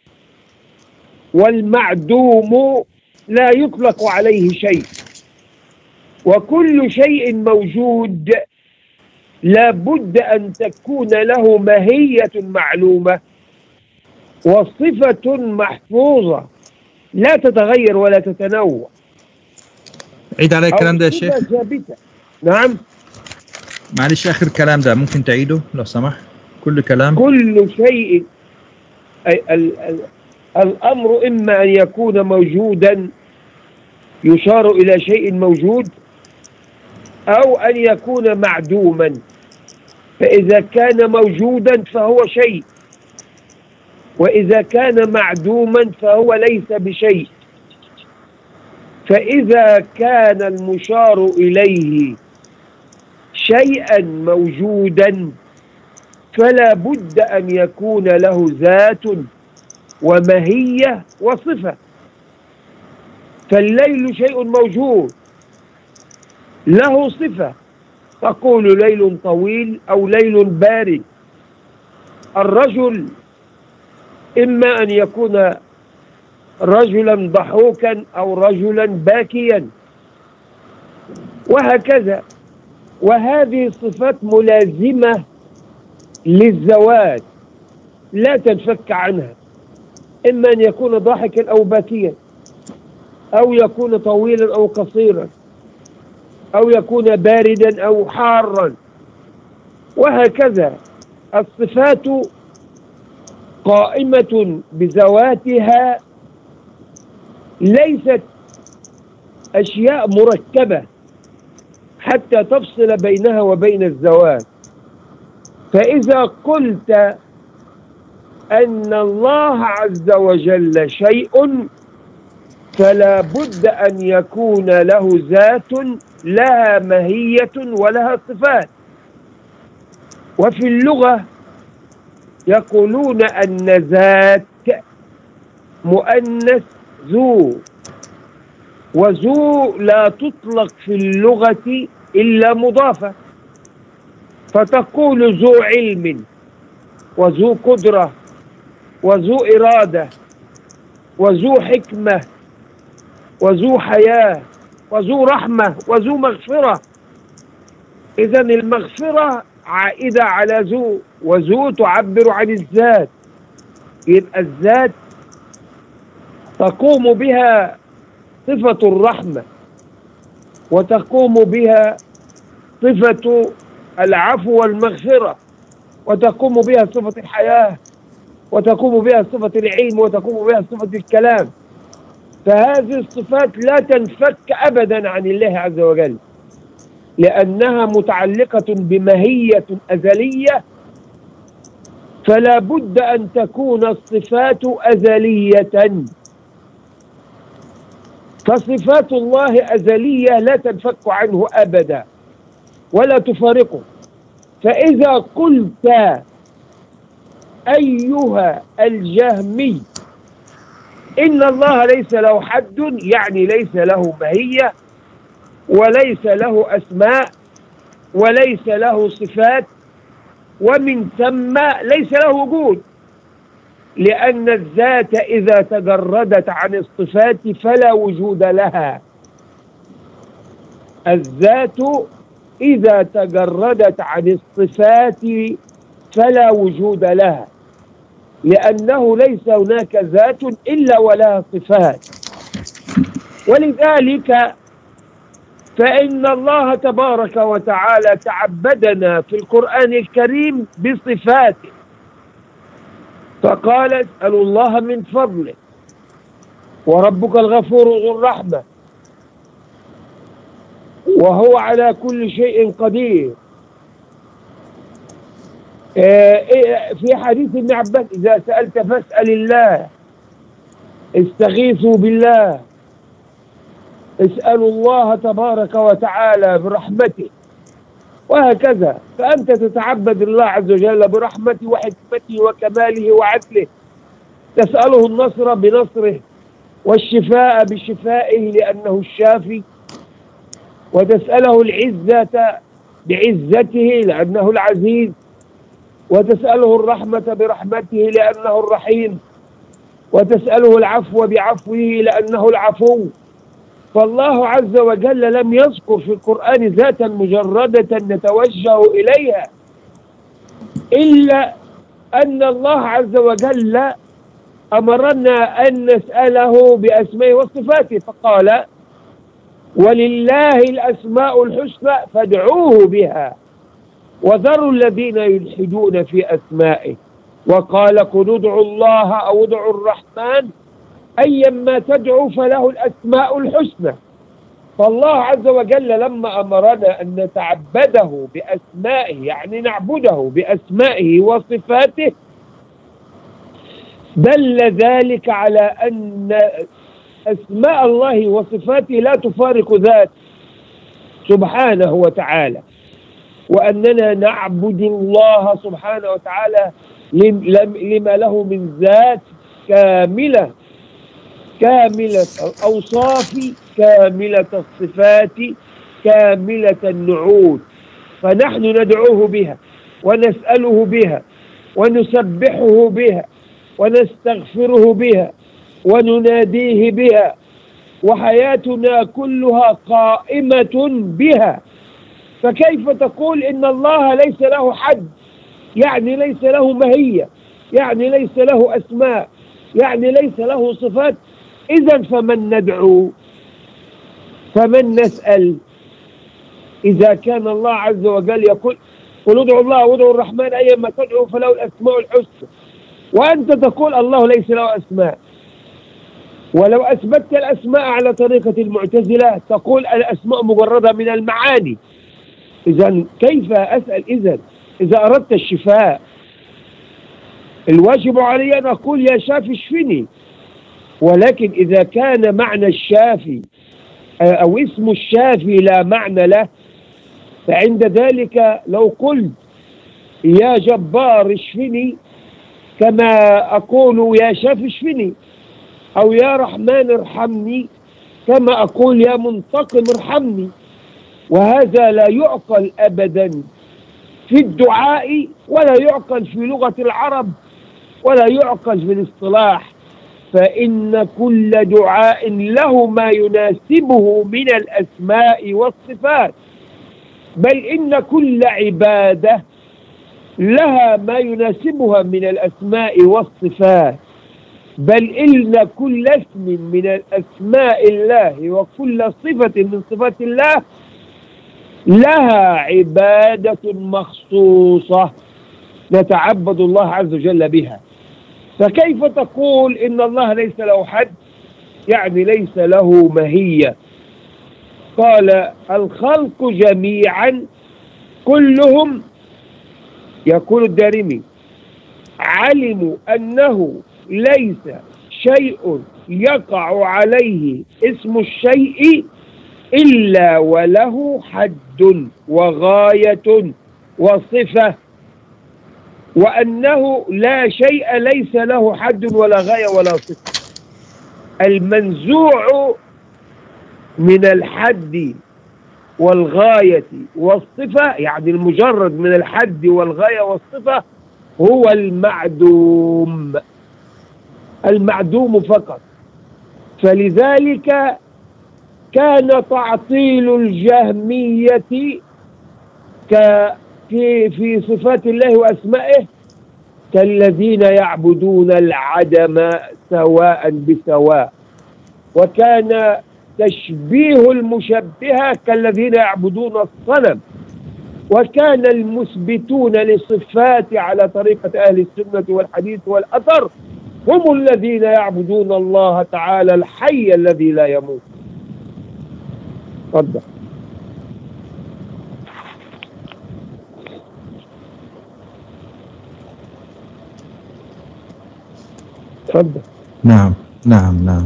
والمعدوم لا يطلق عليه شيء، وكل شيء موجود لا بد أن تكون له ماهية معلومة وصفة محفوظة لا تتغير ولا تتنوع. عيد علي الكلام ده يا شيخ. ثابتة. نعم معلش آخر كلام ده ممكن تعيده لو سمح؟ كل كلام، كل شيء الأمر إما أن يكون موجودا يشار إلى شيء موجود، أو أن يكون معدوما. فإذا كان موجودا فهو شيء، وإذا كان معدوما فهو ليس بشيء. فإذا كان المشار إليه شيئا موجودا فلا بد أن يكون له ذات وماهية وصفة. فالليل شيء موجود له صفة، تقول ليل طويل أو ليل بارد. الرجل إما أن يكون رجلا ضحوكا أو رجلا باكيا، وهكذا. وهذه صفات ملازمة للزواج لا تنفك عنها، إما أن يكون ضاحكا أو باكيا، أو يكون طويلا أو قصيرا، أو يكون باردا أو حارا، وهكذا. الصفات قائمة بذواتها، ليست أشياء مركبة حتى تفصل بينها وبين الذوات. فإذا قلت أن الله عز وجل شيء فلا بد أن يكون له ذات لها ماهية ولها صفات. وفي اللغة يقولون أن ذات مؤنث ذو، وذو لا تطلق في اللغة إلا مضافة، فتقول ذو علم وذو قدرة وذو إرادة وذو حكمة وذو حياة وذو رحمة وذو مغفرة. إذن المغفرة عائدة على ذو، وذو تعبر عن الذات. يبقى الذات تقوم بها صفة الرحمة، وتقوم بها صفة العفو والمغفرة، وتقوم بها صفة الحياة، وتقوم بها صفة العلم، وتقوم بها صفة الكلام. فهذه الصفات لا تنفك أبدا عن الله عز وجل، لأنها متعلقة بماهية أزلية، فلا بد أن تكون الصفات أزلية. فصفات الله أزلية لا تنفك عنه أبدا ولا تفارقه. فإذا قلت أيها الجهمي إن الله ليس له حد، يعني ليس له ماهية وليس له أسماء وليس له صفات، ومن ثم ليس له وجود، لأن الذات إذا تجردت عن الصفات فلا وجود لها. الذات إذا تجردت عن الصفات فلا وجود لها، لأنه ليس هناك ذات إلا ولها صفات. ولذلك فإن الله تبارك وتعالى تعبدنا في القرآن الكريم بصفاته، فقال اسألوا الله من فضله وربك الغفور ذو الرحمة وهو على كل شيء قدير. في حديث ابن عباس إذا سألت فاسأل الله، استغيثوا بالله، اسألوا الله تبارك وتعالى برحمته، وهكذا. فأنت تتعبد الله عز وجل برحمته وحكمته وكماله وعدله، تسأله النصر بنصره والشفاء بشفائه لأنه الشافي، وتسأله العزة بعزته لأنه العزيز، وتسأله الرحمة برحمته لأنه الرحيم، وتسأله العفو بعفوه لأنه العفو. فالله عز وجل لم يذكر في القرآن ذاتا مجردة نتوجه إليها، إلا أن الله عز وجل أمرنا أن نسأله بأسمائه وصفاته، فقال ولله الأسماء الحسنى فادعوه بها وذروا الذين يلحدون في أسمائه. وقال قل ادعوا الله أو ادعوا الرحمن أيما تدعو فله الأسماء الحسنى. فالله عز وجل لما أمرنا أن نتعبده بأسمائه، يعني نعبده بأسمائه وصفاته، دل ذلك على أن أسماء الله وصفاته لا تفارق ذات سبحانه وتعالى، وأننا نعبد الله سبحانه وتعالى لما له من ذات كاملة، كاملة الأوصاف، كاملة الصفات، كاملة النعوت. فنحن ندعوه بها ونسأله بها ونسبحه بها ونستغفره بها ونناديه بها، وحياتنا كلها قائمة بها. فكيف تقول إن الله ليس له حد، يعني ليس له ماهية، يعني ليس له أسماء، يعني ليس له صفات؟ إذن فمن ندعو، فمن نسأل، إذا كان الله عز وجل يقول قل ادعوا الله وادعوا الرحمن أيما تدعوا فله الأسماء الحسنى، وأنت تقول الله ليس له أسماء. ولو أثبتت الأسماء على طريقة المعتزلة تقول الأسماء مجردة من المعاني. إذن كيف أسأل؟ إذا أردت الشفاء الواجب علي أن أقول يا شافي اشفني، ولكن إذا كان معنى الشافي أو اسم الشافي لا معنى له، فعند ذلك لو قلت يا جبار اشفني كما أقول يا شافي اشفني، أو يا رحمن ارحمني كما أقول يا منتقم ارحمني، وهذا لا يعقل أبدا في الدعاء، ولا يعقل في لغة العرب، ولا يعقل في الاصطلاح. فإن كل دعاء له ما يناسبه من الأسماء والصفات، بل إن كل عبادة لها ما يناسبها من الأسماء والصفات، بل إن كل اسم من الأسماء الله وكل صفة من صفات الله لها عبادة مخصوصة نتعبد الله عز وجل بها. فكيف تقول إن الله ليس له حد، يعني ليس له ماهية؟ قال الخلق جميعا كلهم، يقول الدارمي، علموا أنه ليس شيء يقع عليه اسم الشيء إلا وله حد وغاية وصفة، وأنه لا شيء ليس له حد ولا غاية ولا صفة. المنزوع من الحد والغاية والصفة، يعني المجرد من الحد والغاية والصفة هو المعدوم، المعدوم فقط. فلذلك كان تعطيل الجهمية في صفات الله وأسمائه كالذين يعبدون العدم سواء بسواء، وكان تشبيه المشبهة كالذين يعبدون الصنم، وكان المثبتون للصفات على طريقة أهل السنة والحديث والأثر هم الذين يعبدون الله تعالى الحي الذي لا يموت. تفضل. تفضل. نعم نعم نعم.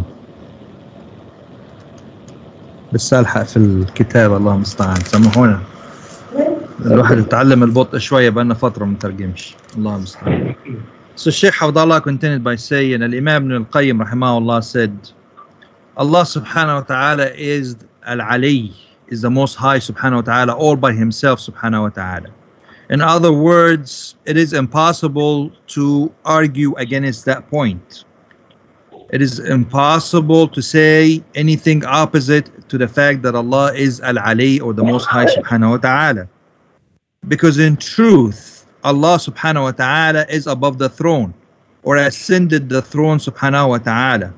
بس ألحق في الكتاب، الله المستعان، سامحونا. الواحد يتعلم البطء شوية، بقالنا فترة ما نترجمش، الله المستعان. So Sheikh Hafidhullah continued by saying, Al-Imam Ibn al-Qayyim rahimahullah said, Allah subhanahu wa ta'ala is Al-Ali, is the most high subhanahu wa ta'ala, all by himself subhanahu wa ta'ala. In other words, it is impossible to argue against that point. It is impossible to say anything opposite to the fact that Allah is Al-Ali, or the most high subhanahu wa ta'ala. Because in truth, Allah subhanahu wa ta'ala is above the throne, or ascended the throne subhanahu wa ta'ala.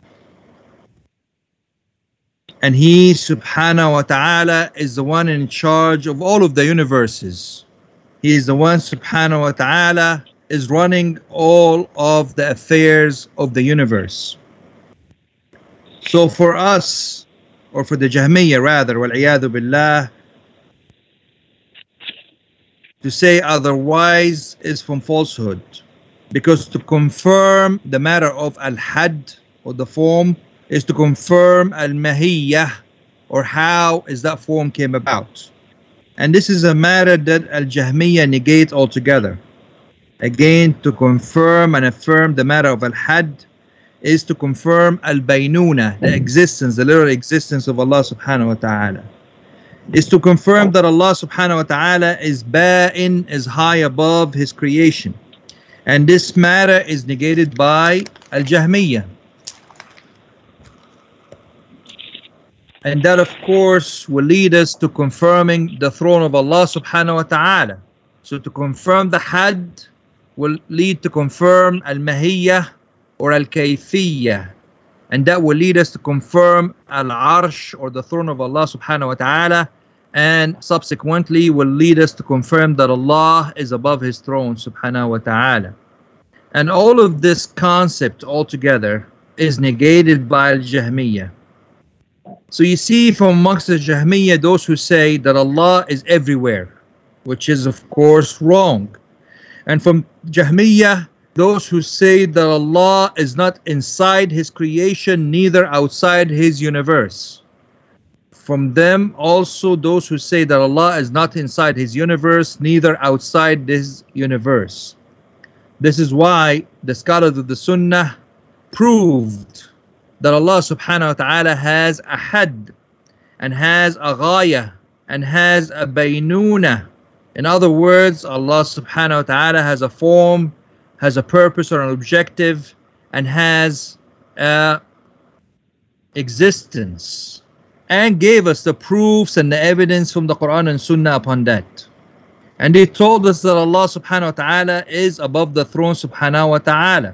And He subhanahu wa ta'ala is the one in charge of all of the universes. He is the one subhanahu wa ta'ala is running all of the affairs of the universe. So for us, or for the Jahmiyyah rather, wal-'iyadhu billah, to say otherwise is from falsehood, because to confirm the matter of al-had, or the form, is to confirm al-mahiyyah, or how is that form came about. And this is a matter that al-Jahmiyyah negate altogether. Again, to confirm and affirm the matter of al-had is to confirm al-baynuna, the existence, the literal existence of Allah subhanahu wa ta'ala. Is to confirm that Allah subhanahu wa ta'ala is ba'in, is high above His creation. And this matter is negated by Al-Jahmiyyah. And that of course will lead us to confirming the throne of Allah subhanahu wa ta'ala. So to confirm the had will lead to confirm Al-Mahiyyah or Al-Kayfiyyah. And that will lead us to confirm Al-Arsh, or the throne of Allah subhanahu wa ta'ala, and subsequently will lead us to confirm that Allah is above His throne subhanahu wa ta'ala. And all of this concept altogether is negated by Al-Jahmiyyah. So you see from amongst the Jahmiyyah those who say that Allah is everywhere, which is of course wrong. And from Jahmiyyah, those who say that Allah is not inside His creation, neither outside His universe. From them also those who say that Allah is not inside His universe, neither outside His universe. This is why the scholars of the Sunnah proved that Allah subhanahu wa ta'ala has a had, and has a ghaya, and has a baynuna. In other words, Allah subhanahu wa ta'ala has a form, has a purpose or an objective, and has existence, and gave us the proofs and the evidence from the Quran and Sunnah upon that. And He told us that Allah subhanahu wa ta'ala is above the throne subhanahu wa ta'ala.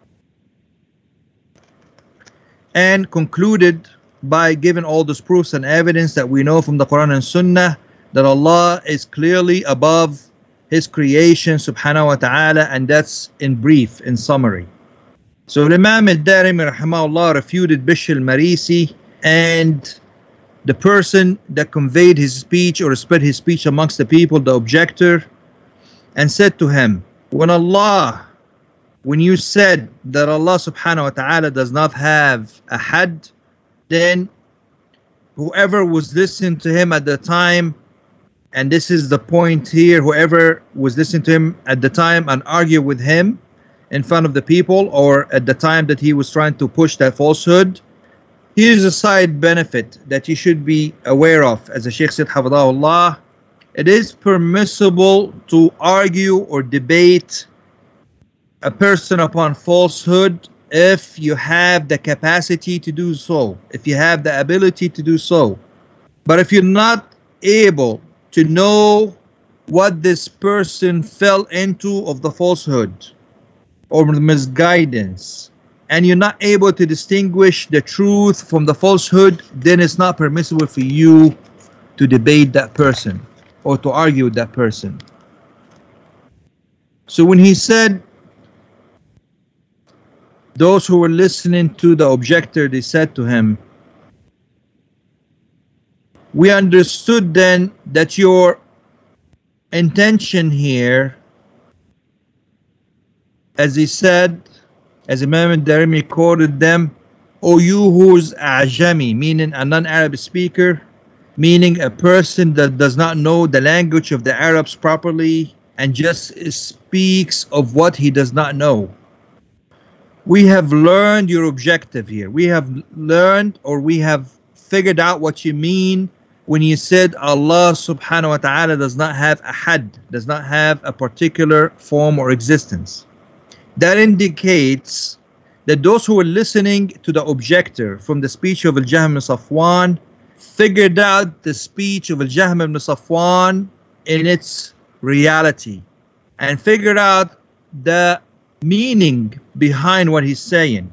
And concluded by giving all those proofs and evidence that we know from the Quran and Sunnah that Allah is clearly above His creation subhanahu wa ta'ala, and that's in brief, in summary. So Imam al-Darimi rahimahullah refuted Bishr al-Marisi and the person that conveyed his speech or spread his speech amongst the people, the objector, and said to him, when you said that Allah subhanahu wa ta'ala does not have a had, then whoever was listening to him at the time, and this is the point here, whoever was listening to him at the time and argue with him in front of the people, or at the time that he was trying to push that falsehood, Here's a side benefit that you should be aware of. As the Sheikh said, Hafidahullah, it is permissible to argue or debate a person upon falsehood if you have the capacity to do so, if you have the ability to do so. But if you're not able to know what this person fell into of the falsehood or the misguidance, and you're not able to distinguish the truth from the falsehood, then it's not permissible for you to debate that person or to argue with that person. So when he said, those who were listening to the objector, they said to him, we understood then that your intention here, as he said, as Imam al-Darimi quoted them, O you who's Ajami, meaning a non-Arab speaker, meaning a person that does not know the language of the Arabs properly and just speaks of what he does not know. We have learned your objective here. We have learned, or we have figured out what you mean when you said Allah subhanahu wa ta'ala does not have a had, does not have a particular form or existence. That indicates that those who were listening to the objector from the speech of Al-Jahm ibn Safwan figured out the speech of Al-Jahm ibn Safwan in its reality and figured out the meaning behind what he's saying,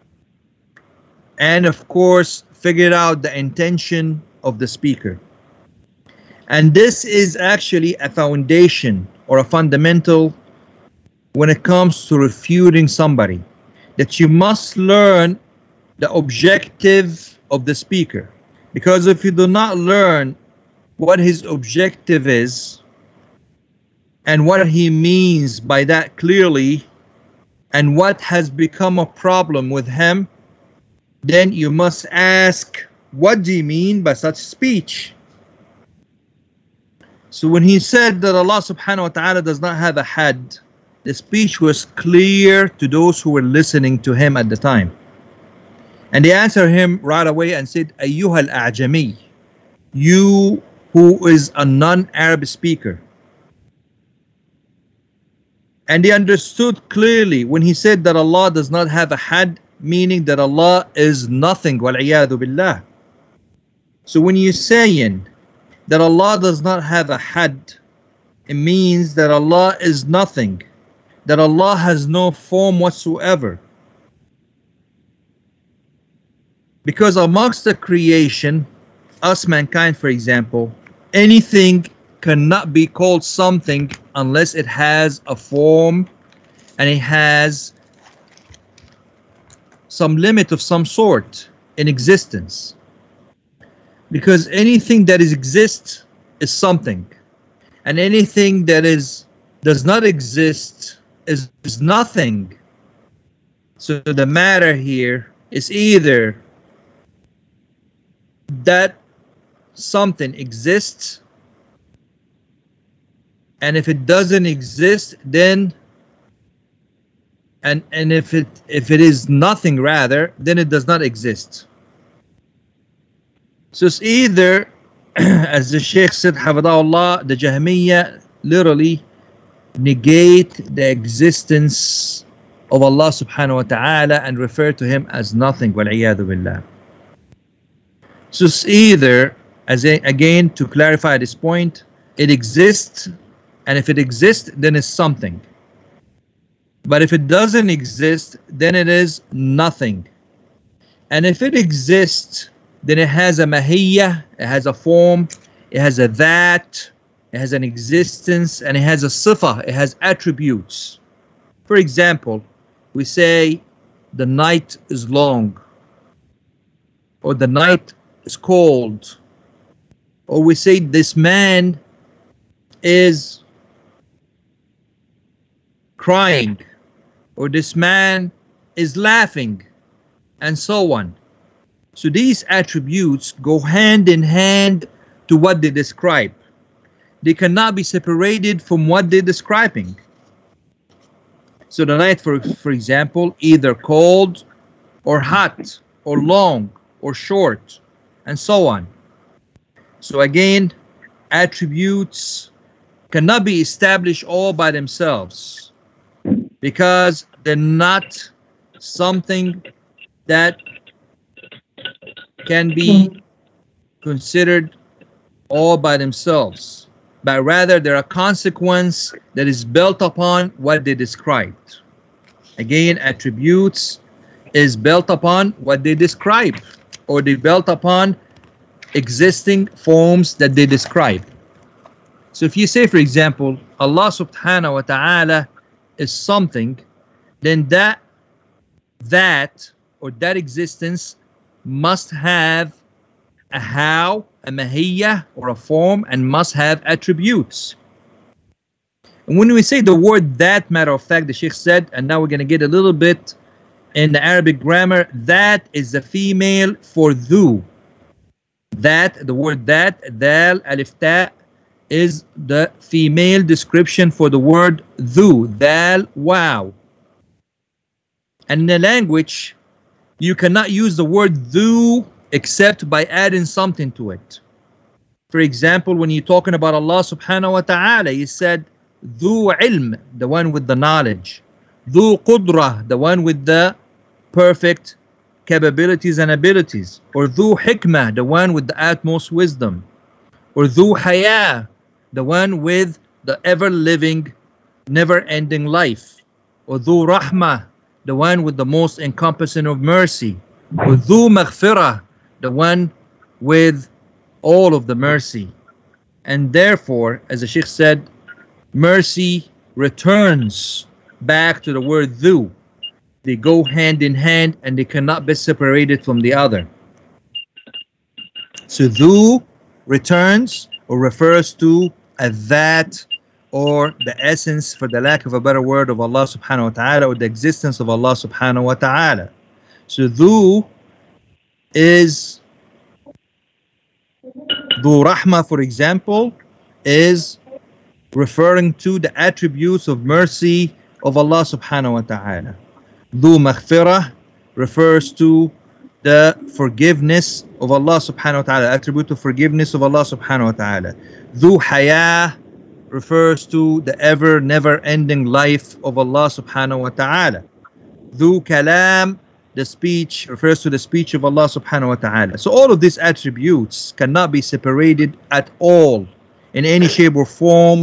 and of course figured out the intention of the speaker. And this is actually a foundation or a fundamental when it comes to refuting somebody, that you must learn the objective of the speaker. Because if you do not learn what his objective is and what he means by that clearly, and what has become a problem with him, then you must ask, what do you mean by such speech? So when he said that Allah subhanahu wa ta'ala does not have a had, the speech was clear to those who were listening to him at the time. And they answered him right away and said, Ayyuhal A'jami, you who is a non-Arab speaker. And they understood clearly when he said that Allah does not have a had, meaning that Allah is nothing, wal-iyadhu billah. So when you're saying that Allah does not have a had, it means that Allah is nothing, that Allah has no form whatsoever. Because amongst the creation, us mankind for example, anything cannot be called something unless it has a form and it has some limit of some sort in existence. Because anything that exists is something, and anything that does not exist is nothing. So the matter here is either that something exists, and if it doesn't exist, then and if it is nothing rather, then it does not exist. So it's either, as the Sheikh said, Hafidahullah, the Jahmiyyah literally negate the existence of Allah subhanahu wa ta'ala and refer to him as nothing, wal-iyadhu billah. So it's either, again to clarify this point, it exists, and if it exists, then it's something. But if it doesn't exist, then it is nothing. And if it exists, then it has a mahiyya, it has a form, it has a that, it has an existence, and it has a sifa, it has attributes. For example, we say the night is long, or the night is cold, or we say this man is crying, or this man is laughing, and so on. So these attributes go hand in hand to what they describe. They cannot be separated from what they're describing. So the night, for example, either cold or hot or long or short, and so on. So again, attributes cannot be established all by themselves because they're not something that can be considered all by themselves, but rather they're a consequence that is built upon what they described. Again, attributes is built upon what they describe, or they built upon existing forms that they describe. So if you say, for example, Allah subhanahu wa ta'ala is something, then that or that existence must have a how, a mahiyya, or a form, and must have attributes. And when we say the word that, matter of fact, the Sheikh said, and now we're going to get a little bit in the Arabic grammar, that is the female for dhu. That, the word that, dal, alif, ta, is the female description for the word dhu, dal, wow. And in the language, you cannot use the word dhu except by adding something to it. For example, when you're talking about Allah subhanahu wa ta'ala, He said, dhu ilm, the one with the knowledge. Dhu qudrah, the one with the perfect capabilities and abilities. Or dhu hikmah, the one with the utmost wisdom. Or dhu haya, the one with the ever-living, never-ending life. Or dhu rahmah, the one with the most encompassing of mercy. Or dhu maghfirah, the one with all of the mercy. And therefore, as the Sheikh said, mercy returns back to the word dhu. They go hand in hand and they cannot be separated from the other. So dhu returns or refers to a that, or the essence, for the lack of a better word, of Allah subhanahu wa ta'ala, or the existence of Allah subhanahu wa ta'ala. So dhu is dhu rahmah, for example, is referring to the attributes of mercy of Allah subhanahu wa ta'ala. Dhu maghfirah refers to the forgiveness of Allah subhanahu wa ta'ala, attribute of forgiveness of Allah subhanahu wa ta'ala. Dhu haya refers to the ever never ending life of Allah subhanahu wa ta'ala. Dhu kalam, the speech, refers to the speech of Allah subhanahu wa ta'ala. So all of these attributes cannot be separated at all in any shape or form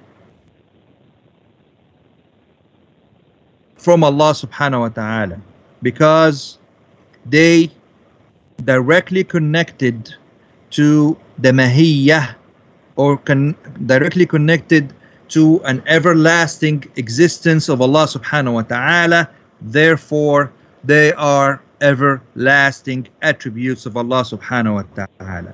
from Allah subhanahu wa ta'ala, because they directly connected to the mahiyyah, or directly connected to an everlasting existence of Allah subhanahu wa ta'ala. Therefore, they are everlasting attributes of Allah subhanahu wa ta'ala.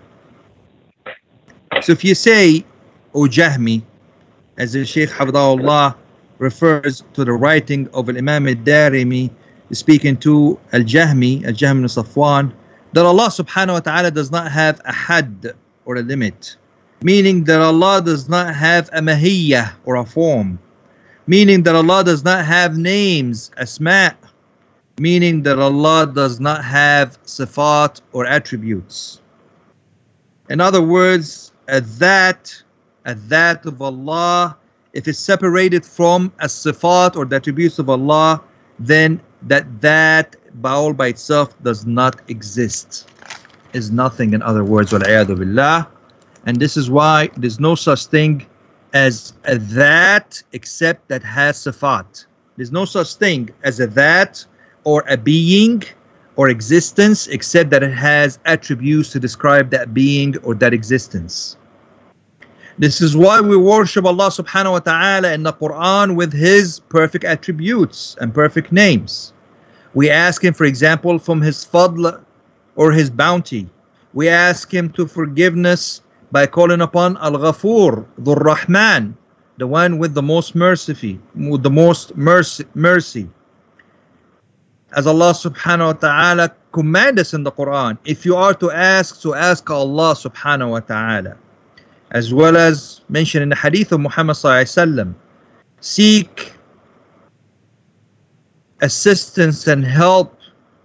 So if you say, O Jahmi, as the Shaykh Hafidahullah refers to the writing of Imam al-Darimi, speaking to Al-Jahmi ibn Safwan, that Allah subhanahu wa ta'ala does not have a had, or a limit, meaning that Allah does not have a mahiyyah, or a form, meaning that Allah does not have names, asma', meaning that Allah does not have sifat, or attributes. In other words, a that of Allah, if it's separated from a sifat or the attributes of Allah, then that by all by itself does not exist, is nothing, in other words, wal-'iyadhu billah. And this is why there's no such thing as a that except that has sifat. There's no such thing as a that or a being or existence except that it has attributes to describe that being or that existence. This is why we worship Allah subhanahu wa ta'ala in the Quran with His perfect attributes and perfect names. We ask Him, for example, from His fadl, or His bounty. We ask Him to forgiveness by calling upon Al-Ghafur, Dhur Rahman, the one with the most mercy, with the most mercy. As Allah subhanahu wa ta'ala commands us in the Quran, if you are to ask Allah subhanahu wa ta'ala. As well as mentioned in the hadith of Muhammad sallallahu alaihi wasallam, seek assistance and help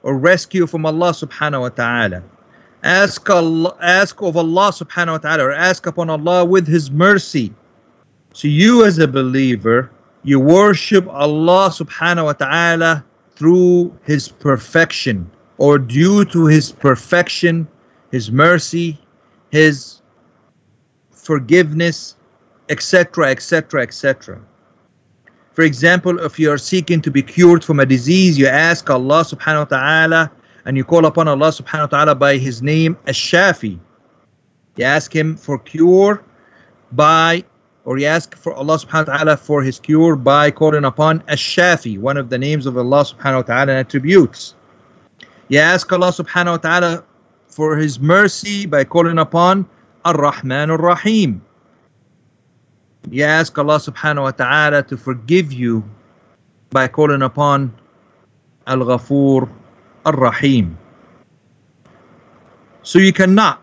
or rescue from Allah subhanahu wa ta'ala. Ask of Allah subhanahu wa ta'ala, or ask upon Allah with His mercy. So you as a believer, you worship Allah subhanahu wa ta'ala through His perfection, or due to His perfection, His mercy, His forgiveness, etc., etc., etc. For example, if you are seeking to be cured from a disease, you ask Allah subhanahu wa ta'ala and you call upon Allah subhanahu wa ta'ala by His name Ash-Shafi. You ask Him for cure or you ask for Allah subhanahu wa ta'ala for His cure by calling upon Ash-Shafi, one of the names of Allah subhanahu wa ta'ala and attributes. You ask Allah subhanahu wa ta'ala for His mercy by calling upon Ar-Rahman Ar-Rahim. You ask Allah subhanahu wa ta'ala to forgive you by calling upon Al-Ghafur Ar-Rahim. So you cannot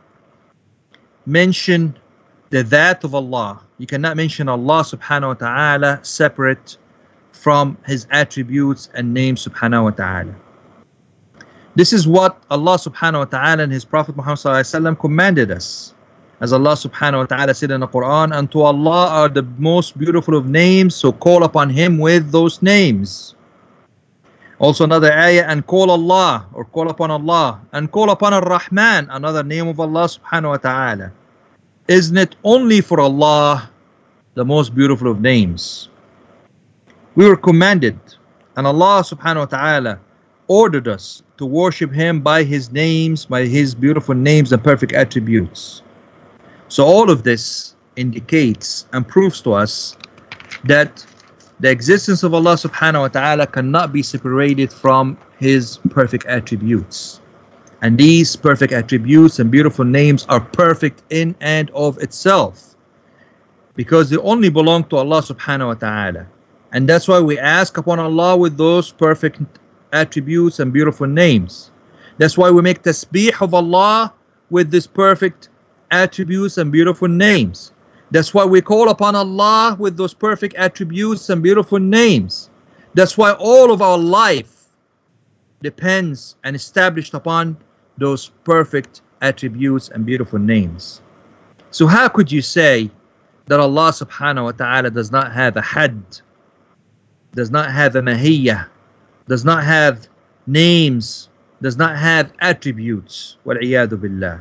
mention the Dhat of Allah. You cannot mention Allah subhanahu wa ta'ala separate from His attributes and names subhanahu wa ta'ala. This is what Allah subhanahu wa ta'ala and His Prophet Muhammad sallallahu alaihi wasallam commanded us. As Allah subhanahu wa ta'ala said in the Quran, and to Allah are the most beautiful of names, so call upon Him with those names. Also another ayah, and call Allah, or call upon Allah, and call upon Ar-Rahman, another name of Allah subhanahu wa ta'ala. Isn't it only for Allah the most beautiful of names? We were commanded, and Allah subhanahu wa ta'ala ordered us to worship Him by His names, by His beautiful names and perfect attributes. So all of this indicates and proves to us that the existence of Allah subhanahu wa ta'ala cannot be separated from His perfect attributes. And these perfect attributes and beautiful names are perfect in and of itself, because they only belong to Allah subhanahu wa ta'ala. And that's why we ask upon Allah with those perfect attributes and beautiful names. That's why we make tasbih of Allah with this perfect attributes and beautiful names. That's why we call upon Allah with those perfect attributes and beautiful names. That's why all of our life depends and established upon those perfect attributes and beautiful names. So how could you say that Allah subhanahu wa ta'ala does not have a had, does not have a mahiyya, does not have names, does not have attributes? Wal-iyadu billah.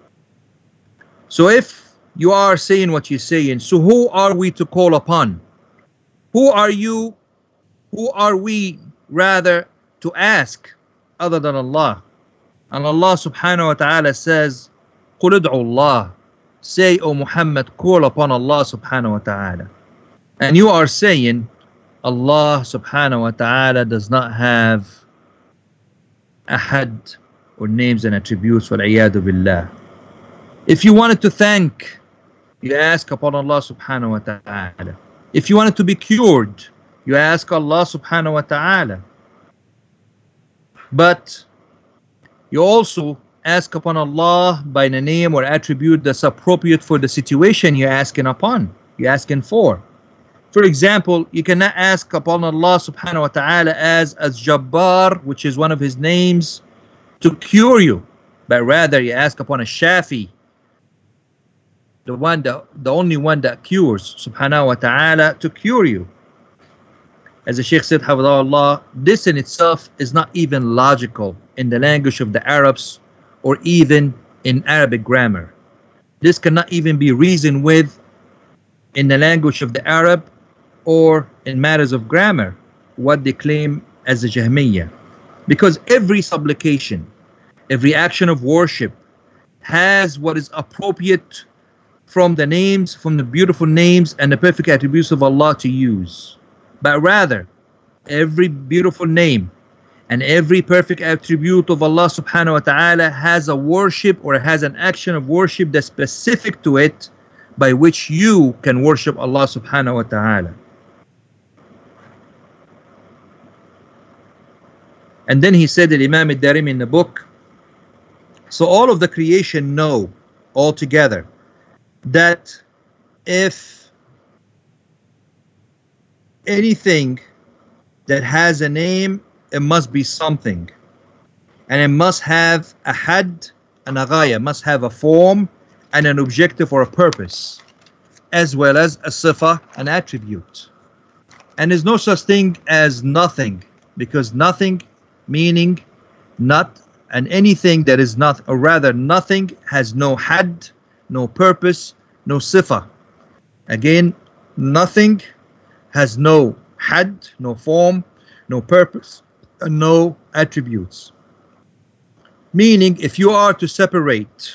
So if you are saying what you're saying, so who are we to call upon? Who are you? Who are we rather to ask other than Allah? And Allah subhanahu wa ta'ala says, قُلْ ادْعُوا اللَّهِ. Say, O Muhammad, call upon Allah subhanahu wa ta'ala. And you are saying Allah subhanahu wa ta'ala does not have ahad, or names and attributes. Wal-iyadu billah. If you wanted to thank, you ask upon Allah subhanahu wa ta'ala. If you wanted to be cured, you ask Allah subhanahu wa ta'ala. But you also ask upon Allah by the name or attribute that's appropriate for the situation you're asking upon, you're asking for. For example, you cannot ask upon Allah subhanahu wa ta'ala as Jabbar, which is one of His names, to cure you, but rather you ask upon a Shafi, the only one that cures, subhanahu wa ta'ala, to cure you. As the Shaykh said, Hafidhahullah, this in itself is not even logical in the language of the Arabs or even in Arabic grammar. This cannot even be reasoned with in the language of the Arab or in matters of grammar, what they claim as the Jahmiyyah. Because every supplication, every action of worship has what is appropriate from the names, from the beautiful names and the perfect attributes of Allah to use. But rather, every beautiful name and every perfect attribute of Allah subhanahu wa ta'ala has a worship or has an action of worship that's specific to it, by which you can worship Allah subhanahu wa ta'ala. And then he said, the Imam al-Darimi in the book, so all of the creation know altogether that if anything that has a name, it must be something. and it must have a had and a ghaya, must have a form and an objective or a purpose, as well as a sifa, an attribute. And there's no such thing as nothing, because nothing meaning not, and anything that is not, or rather nothing has no had, no purpose, no sifa. Again, nothing has no had, no form, no purpose, and no attributes. Meaning, if you are to separate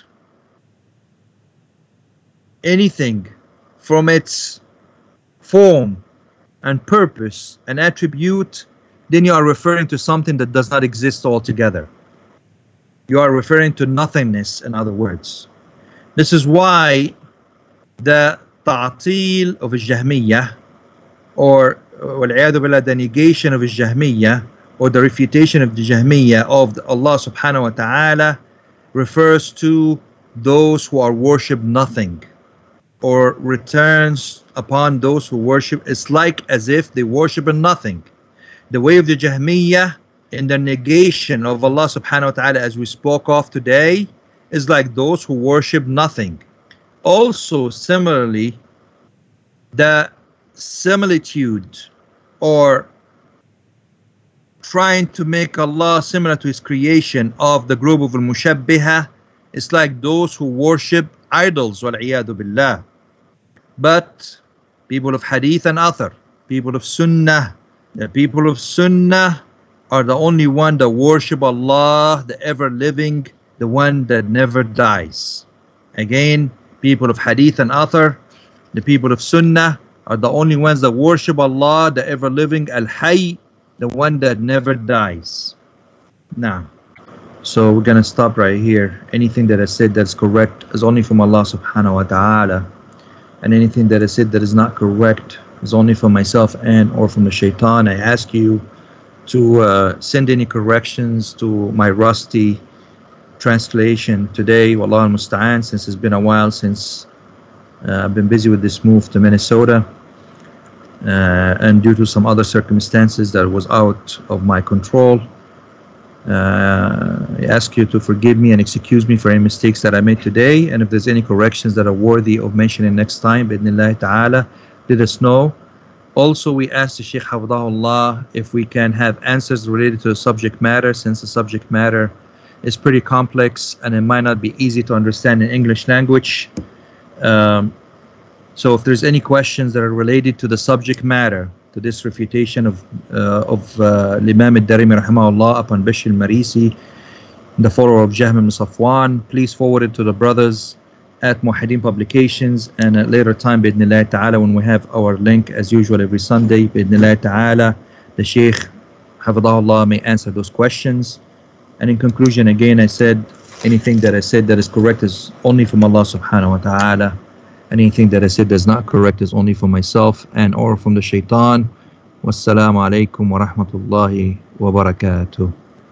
anything from its form and purpose and attribute, then you are referring to something that does not exist altogether. You are referring to nothingness, in other words. This is why the ta'til of al-Jahmiyyah, or wal-'iyadu billah, the negation of al-Jahmiyyah, or the refutation of the Jahmiyyah of Allah subhanahu wa ta'ala, refers to those who are worship nothing, or returns upon those who worship. It's like as if they worship nothing. The way of the Jahmiyyah in the negation of Allah subhanahu wa ta'ala, as we spoke of today, is like those who worship nothing. Also, similarly, the similitude or trying to make Allah similar to His creation of the group of al-Mushabbiha is like those who worship idols, wal-'iyadu billah. But people of Hadith and Athar, people of Sunnah, the people of Sunnah are the only one that worship Allah, the ever-living, the one that never dies. Again, people of Hadith and Athar, the people of Sunnah are the only ones that worship Allah, the ever-living, Al-Hayy, the one that never dies. Now, so we're going to stop right here. Anything that I said that's correct is only from Allah subhanahu wa ta'ala. And anything that I said that is not correct is only from myself and or from the shaitan. I ask you to send any corrections to my rusty translation today. Wallahu al-musta'an, since it's been a while since I've been busy with this move to Minnesota. And due to some other circumstances that was out of my control, I ask you to forgive me and excuse me for any mistakes that I made today, and if there's any corrections that are worthy of mentioning next time, bi'idhnillahi ta'ala, let us know. Also, we ask the Shaykh Hafidhahullah if we can have answers related to the subject matter, since the subject matter is pretty complex and it might not be easy to understand in English language. So if there's any questions that are related to the subject matter, to this refutation of Imam al-Darimi rahimahullah upon Bishr al-Marisi, the follower of Jahm ibn Safwan, please forward it to the brothers at Muwahhideen Publications, and at later time, bi'idhnillahi ta'ala, when we have our link as usual every Sunday, bi'idhnillahi ta'ala, the Shaykh Hafidhahullah may answer those questions. And in conclusion, again, I said anything that I said that is correct is only from Allah subhanahu wa ta'ala. Anything that I said that's not correct is only from myself and or from the shaitan. Wassalamu alaikum wa rahmatullahi wa barakatuh.